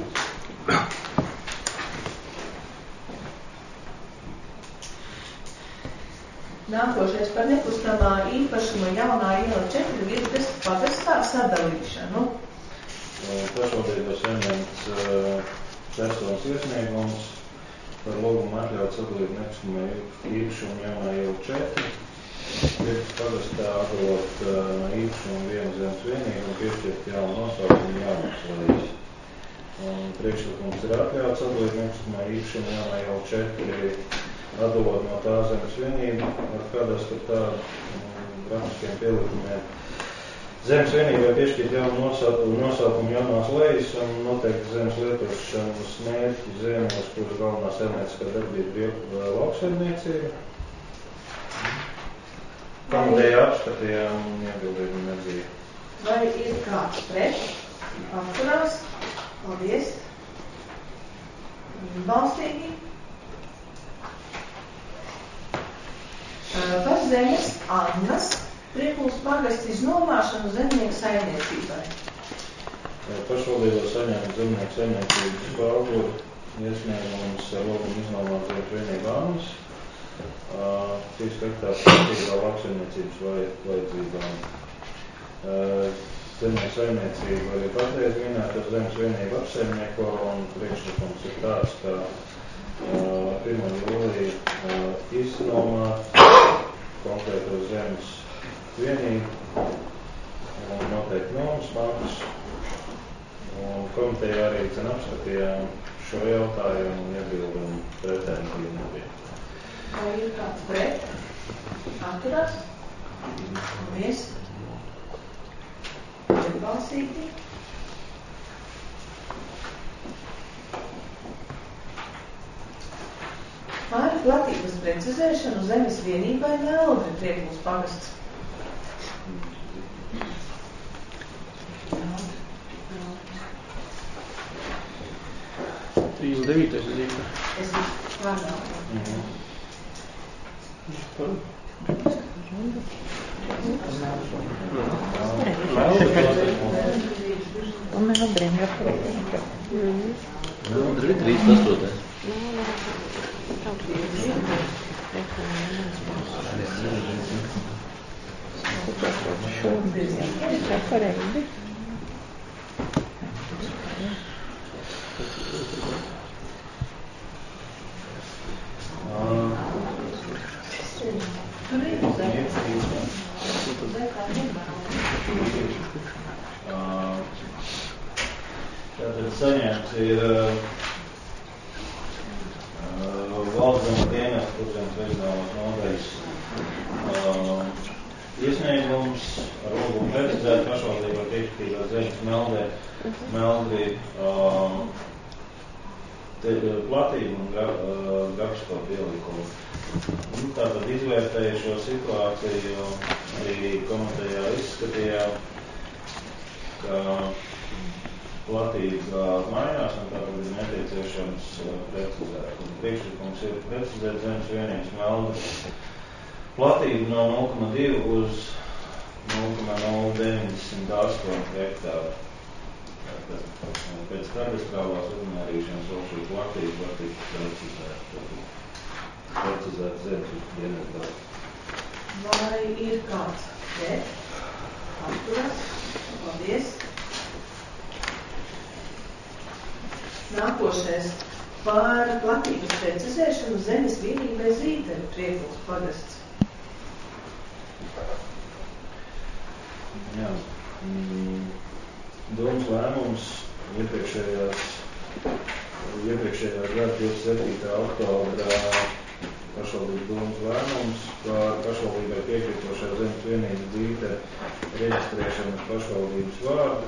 Speaker 1: Nākošais par nekustamā īpašuma jaunā iela četri Viļgas pagastā sadalīšanu.
Speaker 5: Pašvaldībā saņemts uh, personas iesniegums par lūgumu atļaut sadalīt nekustamā īpašumu jaunā iela četri. Viļgas pagastā atdot uh, īpašumu vienu zemes vienību un piešķirt jaunu nosaukumu jaunas lejas. Priekšlikums ir atļaut sadalīt nekustamā īpašumu jaunā iela četri, atdot no tā zemes vienību ar kadastru tādu grafiskajiem pielikumiem. Zemes vienībai piešķirt jaunu nosaukumu, nosaukumu jaunās lejas un noteikti zemes lietošanas mērķi zemes, kuras galvenā saimnieciskā darbība ir lauksaimniecība. Komiteja apskatījām un iebildījumu nebija.
Speaker 1: Vai ir kāds pret? Atturās? Paldies! Balstīgi! Par zemes Annas Triepulles pagasts iznomāšanu zemnieku saimniecībai.
Speaker 5: Pašvaldībā saņēma zemnieku saimniecības pārbūru iesniegums ar lūgumu iznomāt zemes vienību Annas. trīs hektārs attīrā lauksaimniecības vajadzībām. Zemnieku saimniecība arī patreiz minēta zemes vienību apsaimnieko un priekšlikums ir tāds, ka pirmā jūlijā iznomāt konkrēto zemes vienību un noteikti nomas maksas. Un komiteja arī cen apskatījām šo jautājumu un iebildumu pretenziju nebija.
Speaker 1: Vai ir kāds pret? Atturās? Paldies! Balsīgi! Pāri platības precizēšanu zemes vienībai Meldri Triepulles pagasts.
Speaker 7: trīsdesmit devītais ir īkā.
Speaker 1: Es esmu vārdā.
Speaker 3: Un Meldrim joprojām.
Speaker 6: Meldri ir trīsdesmit astotais.
Speaker 5: ir uh, valsts zemes dienesta kurzemes reģionālās nodaļas uh, iesniegums ar lūgumu precizēt pašvaldībā piekritīgā zemes meldē, meldri uh, te, platību un ga, uh, grafisko pielikumu. Tātad izvērtēju šo situāciju, arī komitejā izskatījām, ka platība mainās un tātad ir nepieciešams precizēt. Un priekšlikums ir precizēt zemes vienības meldu platību no nulle komma divi uz nulle komma nulle deviņdesmit astoņi hektāri. Tātad pēc kadastrālās uzmērīšanas vēl šī platība var tikt precizēt. Precizēt zemes dienestā.
Speaker 1: Vai ir kāds pret? Atturas? Paldies. Nākošais par platības precizēšanu zemes vienībai Zīteri Priekuls pagasts.
Speaker 5: Jā. Mm, Domas lēmums iepriekšējās, iepriekšējā gada divdesmit septītā oktobra pašvaldības domas lēmums par pašvaldībai piekrītošā zemes vienības Zīteri reģistrēšanas pašvaldības vārdu.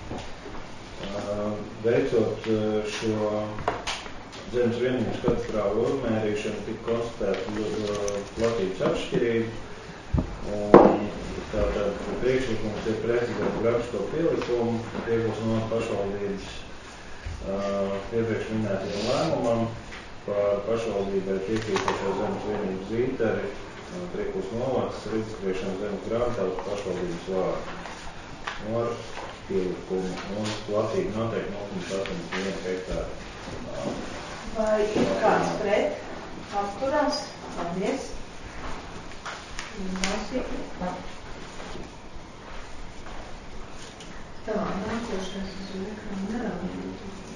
Speaker 5: Veicot šo zemes vienības katastrālu uzmērīšanu, tika konstatēta platības atšķirība, un tātad priekšlikums ir precizēt grafisko pielikumu Priekuls novada pašvaldības iepriekš minētajam lēmumam par pašvaldībai piekrītošā zemes vienības Zīteri Priekuls novads reģistrēšanu zemes grāmatā uz pašvaldības vārdu. Ar pielikumu un platību noteikti nulle komma astoņdesmit viens hektāri.
Speaker 1: Vai ir kāds pret? Atturās? Paldies. Tā, nākošais uz ekrānu nerādīt.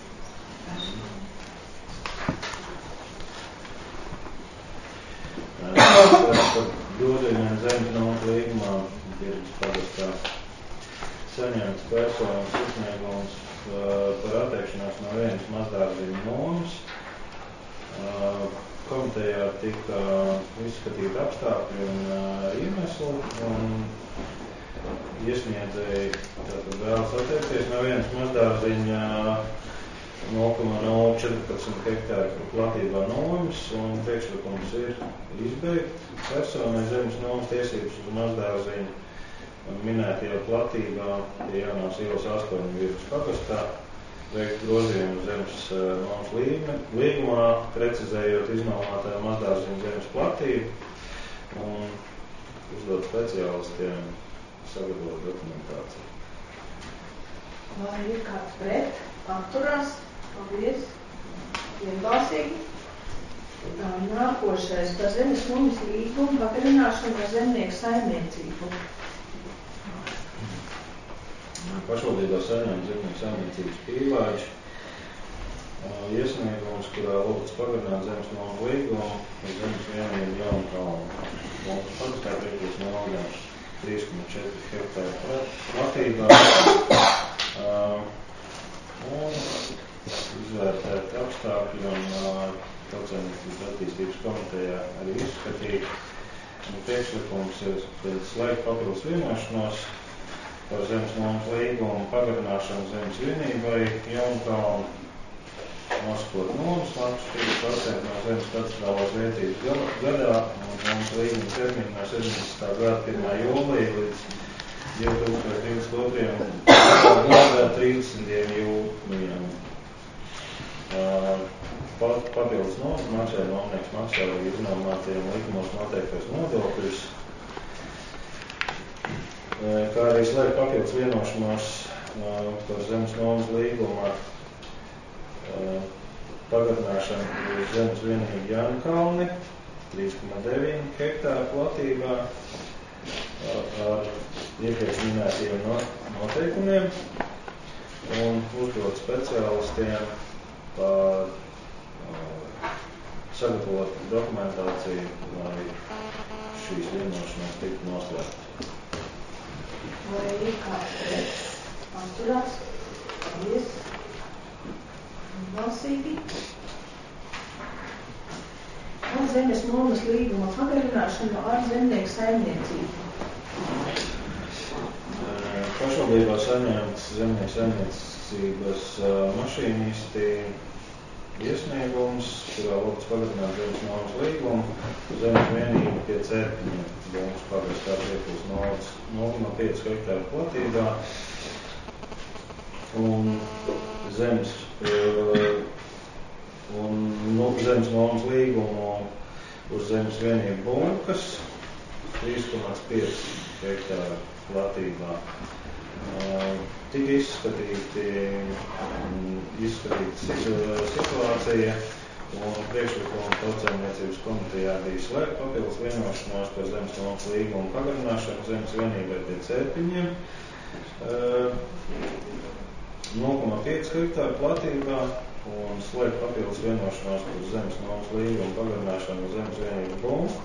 Speaker 5: Par Dūdeņiem zemes nomas līgumā Tirgus pagastā saņemts personas izsniegums uh, par atteikšanās no vienas mazdārziņu nomas. Uh, komitejā tika izskatīti apstākļi un uh, iemesli, un iesniedzēji tātad vēlas atteikties no vienas mazdārziņa nulle komma nulle četrpadsmit hektāru platībā nomas, un priekšlikums ir izbeigt personai zemes nomas tiesības uz mazdārziņu minētajā platībā pie jaunās ielas astoņu vietas pagastā, veikt grozījumu zemes nomas līgumā, precizējot iznomātajā mazdārziņu zemes platību un uzdot speciālistiem sagatavot dokumentāciju.
Speaker 1: Vai ir kāds pret? Atturās? Paldies. Vienbalsīgi. Tā, nākošais par zemes nomas līgumu pagarināšanu ar zemnieku saimniecību.
Speaker 5: Pašvaldībā saņēma zemnieku saimniecības pīlāģi iesniegums, kurā lūgts pagarināt zemes nomas līgumu uz zemes vienību Jaunkalnu. Mums pagastā Priekuls novadā trīs komma četri hektāru platībā un izvērtēt apstākļi un tautsēmniecības attīstības komitejā arī izskatīt. Priekšlikums ir slēgt papildus vienošanos par zemes nomas līgumu pagarināšanu zemes vienībai Jaunkalnu, nosakot nomas maksu trīs procenti no zemes katastrālās vērtības gadā un nomas līguma termiņu no sedemdesmitā gada pirmā jūlija līdz divi tūkstoši trīsdesmit otrajam gada trīsdesmitajam jūlijam. Papildus nomas maksāja nomnieks maksā arī iznomātajiem likumos noteiktos nodokļus, kā arī slēgt papildus vienošanos par zemes nomas līguma pagarināšanu uz zemes vienību Jaunkalni trīs komma deviņi hektāru platībā ar iepriekš minētajiem noteikumiem un uzdot speciālistiem par sagatavot dokumentāciju, lai šīs vienošanās tiktu noslēgtas.
Speaker 1: Vai ir kāds pret? Atturās? Paldies. vienbalsīgi. Par zemes nomas līguma pagarināšanu ar zemnieku saimniecību.
Speaker 5: Pašvaldībā saņemts zemnieku saimniecības mašīnisti iesniegums, kurā lūgts pagarināt zemes nomas līgumu, zemes vienība pie Cērpiņiem, Domas pagastā Priekuls nomas nulle komā pieci hektāru platībā, un zemes, un nu, zemes nomas līgumu uz zemes vienību Bunkas, trīs komā pieci hektāru platībā. Tika izskatīti, izskatīta situācija, un priekšlikuma tautsēmniecības komitejā bija slēgt papildus vienošanos par zemes nomas līgumu pagarināšanu zemes vienībai pie Cērpiņiem nulle komā pieci hektāru platībā un slēgt papildus vienošanos par zemes nomas līgumu pagarināšanu zemes vienību Bunku.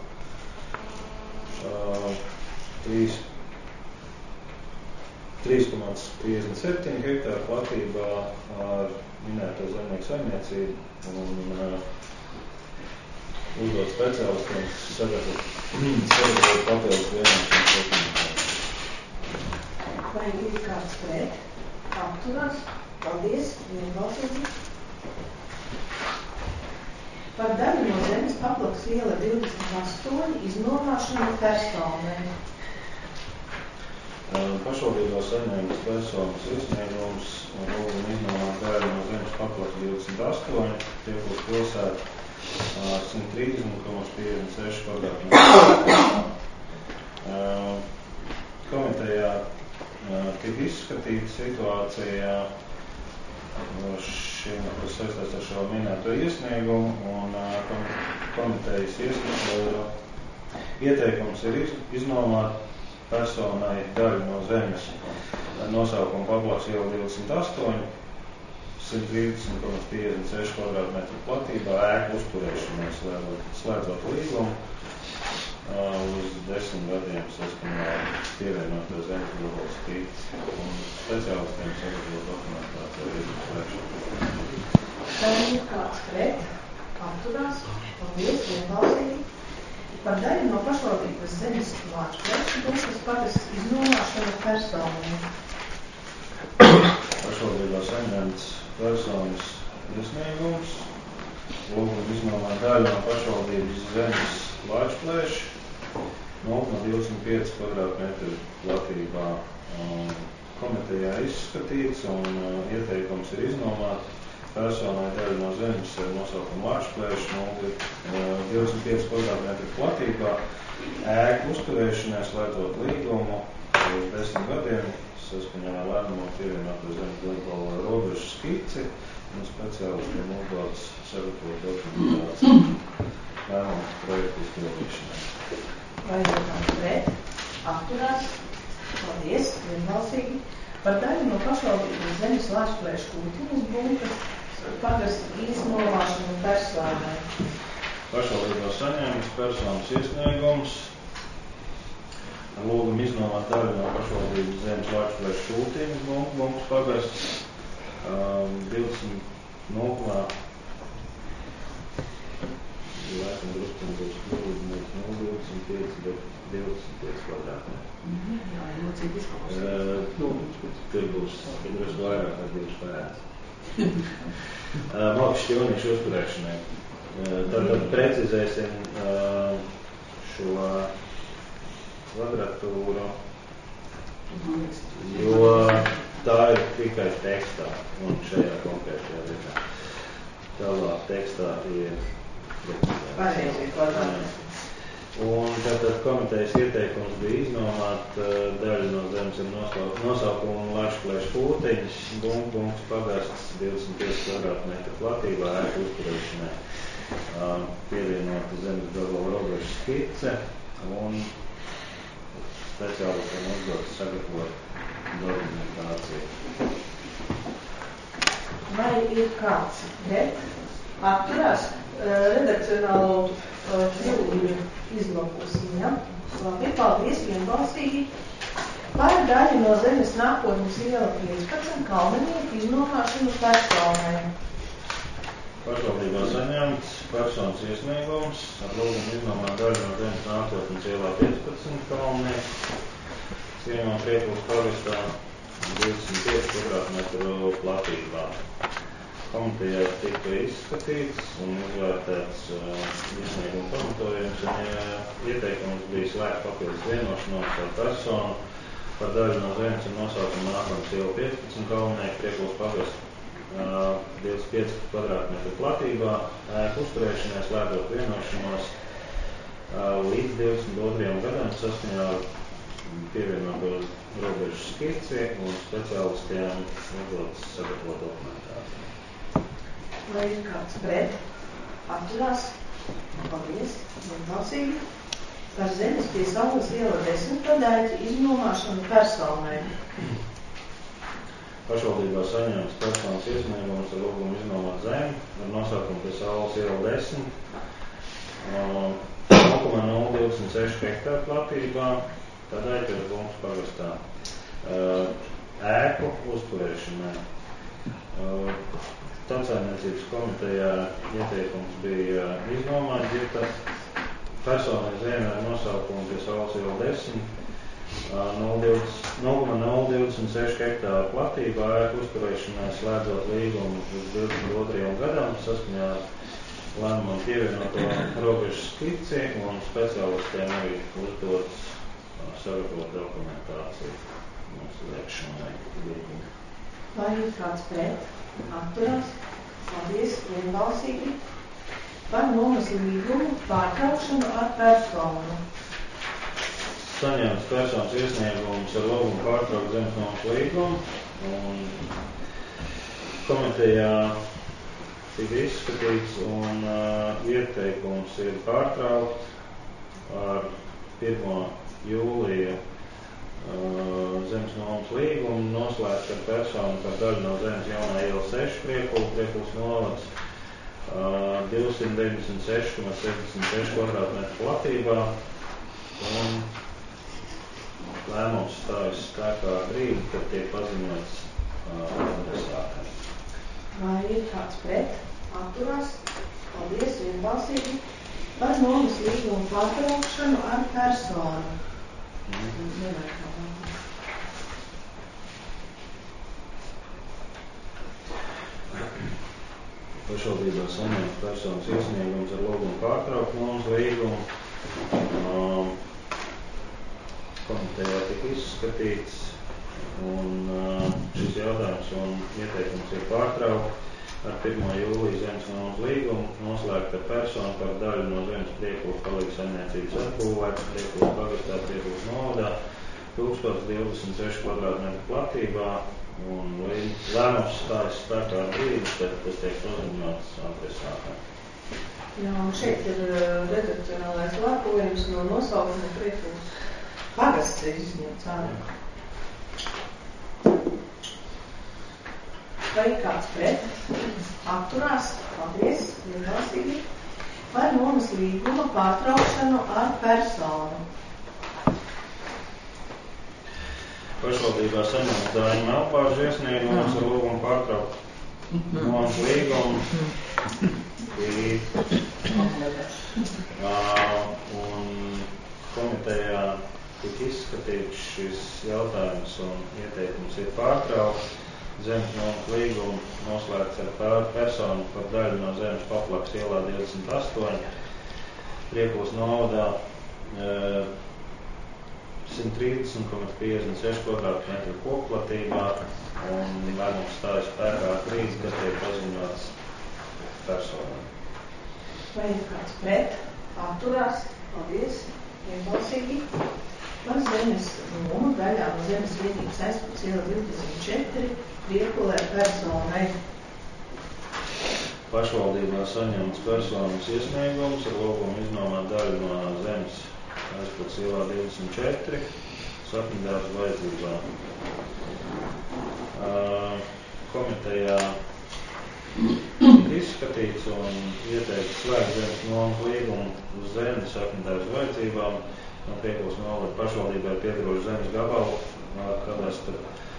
Speaker 5: trīs komā piecdesmit septiņi hektāru platībā ar minēto zemnieku saimniecību un uh, uzdot speciālistiem sagatavot papildus vienošanos.
Speaker 1: Vai ir kāds pret? Apturās? Paldies, vienbalsīgi. Par daļu no zemes Paplakas iela divdesmit astoņi iznomāšanu personai.
Speaker 5: Pašvaldībā saņēmis personas iesniegums un lūgumu iznomāt daļu no zemes Paplakas divdesmit astoņi, Priekuls pilsēta simt trīsdesmit komā piecdesmit seši kvadrātmetri. Komitejā tika izskatīta situācija šim, kas saistās ar šo minēto iesniegumu, un komitejas iesniegumu ieteikums ir iz, iznomāt personai daļu no zemes nosaukumu Paplakas iela divdesmit astoņi, simt trīsdesmit komā piecdesmit seši kvadrātmetru platībā ēku uzturēšanai slēdzot līgumu uz desmit gadiem saskaņā pievienoto zemes gabalu tīts un speciālistiem sagatavot dokumentāciju arī priekšā.
Speaker 1: Vai ir kāds pret? Apturās? Paldies, vienbalsīgi. Par daļu no pašvaldības zemes Vāčplēšu Bunkas pagasts iznomāšanu personai.
Speaker 5: Pašvaldībā saņemts personas iesniegums, lūgumu iznomāt daļu no pašvaldības zemes Vāčplēšu nulle komā divdesmit pieci kvadrātmetru platībā. Komitejā izskatīts un ieteikums ir iznomāt personai daļu no zemes ar nosaukumu Vāčplēšu nulle komā divdesmit pieci kvadrātmetru platībā ēku uzturēšanai slēdzot līgumu uz desmit gadiem saskaņā ar lēmumu pievienoto zemes gabalu robežu skici un speciālistiem uzdots sagatavot dokumentāciju lēmumu projektu izpildīšanai.
Speaker 1: Vai ir kāds pret? Apturās? Paldies, vienbalsīgi. Par daļu no pašvaldības zemes Vāčplēšu Kūtiņas Bunkas pagasts iznomāšanu personai.
Speaker 5: Pašvaldībā saņēmis personas iesniegums, lūgumu iznomāt daļu no pašvaldības zemes Vāčplēšu Kūtiņas Bunkas pagasts divdesmit nulle laikam druskuņi būs kļūdi, nevis nulle divdesmit pieci, bet divdesmit pieci kvadrātmetri.
Speaker 1: Jā, ļoti izklausās.
Speaker 5: Tur būs drusku vairāk ar divas pērētas. Malkas šķilnīšu uzturēšanai. Tad precizēsim šo kvadratūru, jo tā ir tikai tekstā un šajā konkrētajā vietā. Tālāk tekstā ir
Speaker 1: Pareizi, kvadrātmetri.
Speaker 5: Un tātad komitejas ieteikums bija iznomāt uh, daļu no zemes ar nosaukumu Vāčplēšu Kūtiņas, Bunkas pagasts divdesmit pieci kvadrātmetru platībā ēku uzturēšanai, uh, pievienota zemes gabalu robežu skice un speciālistiem uzdots sagatavot dokumentāciju.
Speaker 1: Vai ir kāds pret? Apturās? Redakcionālo kļūdu izlabosim, ja? Labi, paldies, vienbalsīgi. Par daļu no zemes nākotnes iela piecpadsmit Kalnenieki iznomāšanu personai.
Speaker 5: personas iesniegums ar lūgumu iznomāt daļu no zemes nākotnes ielā piecpadsmit kalnē, ciemā Priekulas pagastā divdesmit pieci kvadrātmetru platībā. Komitejā tika izskatīts un izvērtēts uh, iesnieguma pamatojums, un ja ieteikums bija slēgt papildus vienošanos ar personu par daļu no zemes un nosaukumu nākotnes iela piecpadsmit kalnē, Priekulas pagastā uh, divdesmit pieci kvadrātmetru platībā, ēku uzturēšanai slēdzot vienošanos uh, līdz divdesmit otrajam gadam saskaņā ar pievienoto robežu skici un speciālistiem izdotas sagatavot dokumentāciju.
Speaker 1: Vai ir kāds pret? Atturās? Paldies. Vienbalsīgi. Par zemes pie Saules iela desmit padaļu iznomāšanu personai.
Speaker 5: Pašvaldībā saņēmis personas iesniegums ar lūgumu iznomāt zemi ar nosaukumu pie Saules iela desmit, nulle komats nulle divdesmit seši hektāru platībā, tādēļ ir punkts pagastā. Ēku uzturēšanai. Tautsaimniecības komitejā ieteikums bija iznomāt ģirta personai zemi ar nosaukumu pie Saules iela desmit, nulle komats nulle divdesmit seši hektāru platībā, ēku uzturēšanai slēdzot līgumu uz divdesmit otrajam gadam saskaņā lēmumam pievienoto robežu skici un speciālistiem arī uzdots sagatavot dokumentāciju noslēgšanai līgumu.
Speaker 1: Vai ir kāds pret? Atturās? Paldies. Vienbalsīgi. Par nomas līgumu pārtraukšanu ar personu.
Speaker 5: Saņēmis personas iesniegums ar lūgumu pārtraukt zemes nomas līgumu, un komitejā tika izskatīts, un uh, ieteikums ir pārtraukt ar pirmo jūlija uh, zemes nomas līgumu, noslēgt ar personu par daļu no zemes jaunā iela seši Priekula, Priekulas novads, uh, divsimt deviņdesmit seši komats sešdesmit seši kvadrātmetru platībā, un lēmums stājas spēkā brīdi, kad tiek paziņots uh, adresātam.
Speaker 1: Vai ir kāds pret? Atturās? Paldies. Vienbalsīgi. Par nomas līgumu pārtraukšanu ar personu.
Speaker 5: Pašvaldībā saņēmis personas iesniegums ar lūgumu pārtraukt nomas līgumu. Um, komitejā tika izskatīts, un uh, šis jautājums un ieteikums ir pārtraukt ar pirmo jūlija zemes nomas līgumu, noslēgt ar personu par daļu no zemes Priekulas palīgas saimniecības atbūvē, Priekulas pagastā, Priekulas novadā, tūkstoš divdesmit seši kvadrātmetru platībā, un lēmums stājas spēkā ar brīdi, tad tas tiek paziņots adresātam.
Speaker 1: Jā, un šeit ir redakcionālais labojums no nosaukuma Priekulas pagasts ir izņemts ārā. Vai kāds pret? Atturās? Paldies. Vienbalsīgi. Par nomas līguma pārtraukšanu ar personu.
Speaker 5: Pašvaldībā saņemts Dāņu Melpāžu iesniegums ar lūgumu pārtraukt nomas līgumu. Un komitejā tika izskatīts šis jautājums un ieteikums ir pārtraukt zemes nomas līgumu, noslēgts ar personu par daļu no zemes Paplaks ielā divdesmit astoņi, Priekulas novadā e, simt trīsdesmit komats piecdesmit seši kvadrātmetru kokplatībā, un lēmums stājas spēkā brīdis, kad tiek paziņots personai.
Speaker 1: Vai ir kāds pret? Atturās? Paldies. Vienbalsīgi. Par zemes nomu daļā no zemes vienības aizpats iela divdesmit četri Priekulē personai.
Speaker 5: Pašvaldībā saņemts personas iesniegums ar lūgumu iznomāt daļu no zemes aizpats ielā divdesmit četri sapņdārs vajadzībā. Uh, komitejā izskatīts un ieteikts slēgt zemes nomas līgumu uz zemes sapņdārs vajadzībām no Priekulas novada pašvaldībai piedarošu zemes gabalu kadastra.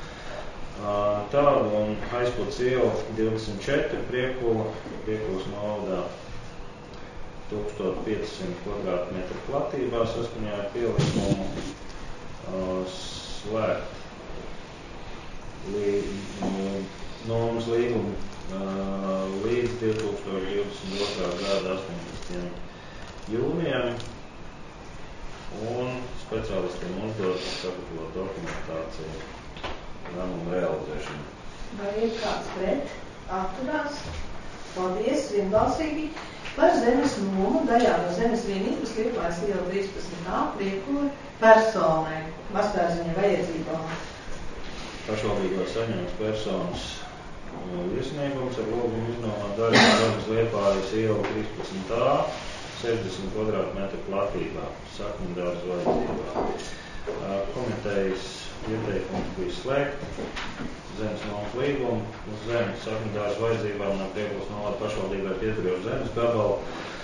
Speaker 5: Tādu un aizpats iela divdesmit četri Priekula, Priekulas novadā. tūkstoš piecsimt kvadrātmetru platībā saskaņā ar pielikumu uh, slēgt lī, nomas līgumu uh, līdz divi tūkstoši divdesmit otrā gada astoņpadsmitajam jūnijam un speciālistiem uzdot sagatavot dokumentāciju lēmumu realizēšanu.
Speaker 1: Vai ir kāds pret? Atturās? Paldies, vienbalsīgi. Par zemes nomu daļā no zemes vienības Liepājas iela trīspadsmit A priekula personai maztārziņa vajadzībām.
Speaker 5: Pašvaldībā saņemts personas iesniegums ar lūgumu iznomāt daļu no zemes Liepājas iela trīspadsmit A sešdesmit kvadrātmetru platībā, sakņdārs vajadzībā. Komitejas ieteikums bija slēgt zemes nomas līgumu uz zemes sakņdārs vajadzībām no Priekulas novada pašvaldībai pieturošu zemes gabalu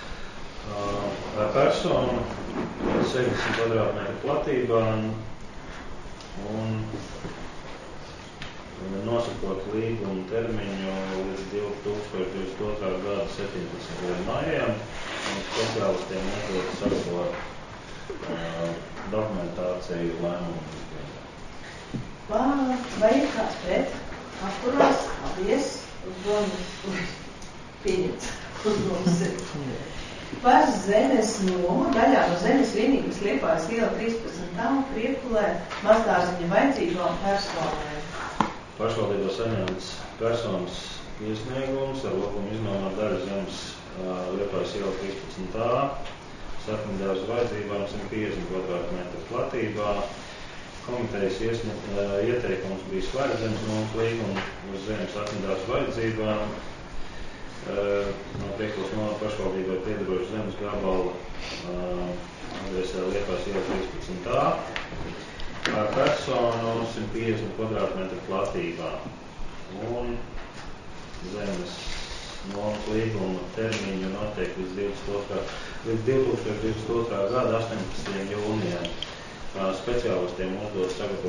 Speaker 5: ar personu sešdesmit kvadrātmetru platībā un nosakot līgumu termiņu līdz divi tūkstoši divdesmit otrā gada septiņpadsmitajam maijam un speciālistiem uzdot sagatavot uh, dokumentāciju lēmumu.
Speaker 1: Vai ir kāds pret? Atturās? Paldies. Uzdomas pieņemts. Uzdomas ir. Par zemes nomu daļā no zemes vienības Liepājas iela trīspadsmit A Priekulē maztārziņa vajadzībām personai.
Speaker 5: Pašvaldībā saņemts personas iesniegums ar lūgumu iznomāt daļu zemes uh, Liepājas iela trīspadsmit A sakņdārs vajadzībām simt piecdesmit kvadrātmetru platībā. Komitejas iesniegt, uh, ieteikums bija slēgt zemes nomas līgumu uz zemes sakņdārs vajadzībām uh, no Priekulas novada pašvaldībai piedarošu zemes gabalu uh, adresē Liepājas iela trīspadsmit A ar personu simt piecdesmit kvadrātmetru platībā un zemes nomas līguma termiņu noteikti līdz divi tūkstoši divdesmit otrā gada astoņpadsmitajam jūnijam. Speciālistiem uzdot sagatavot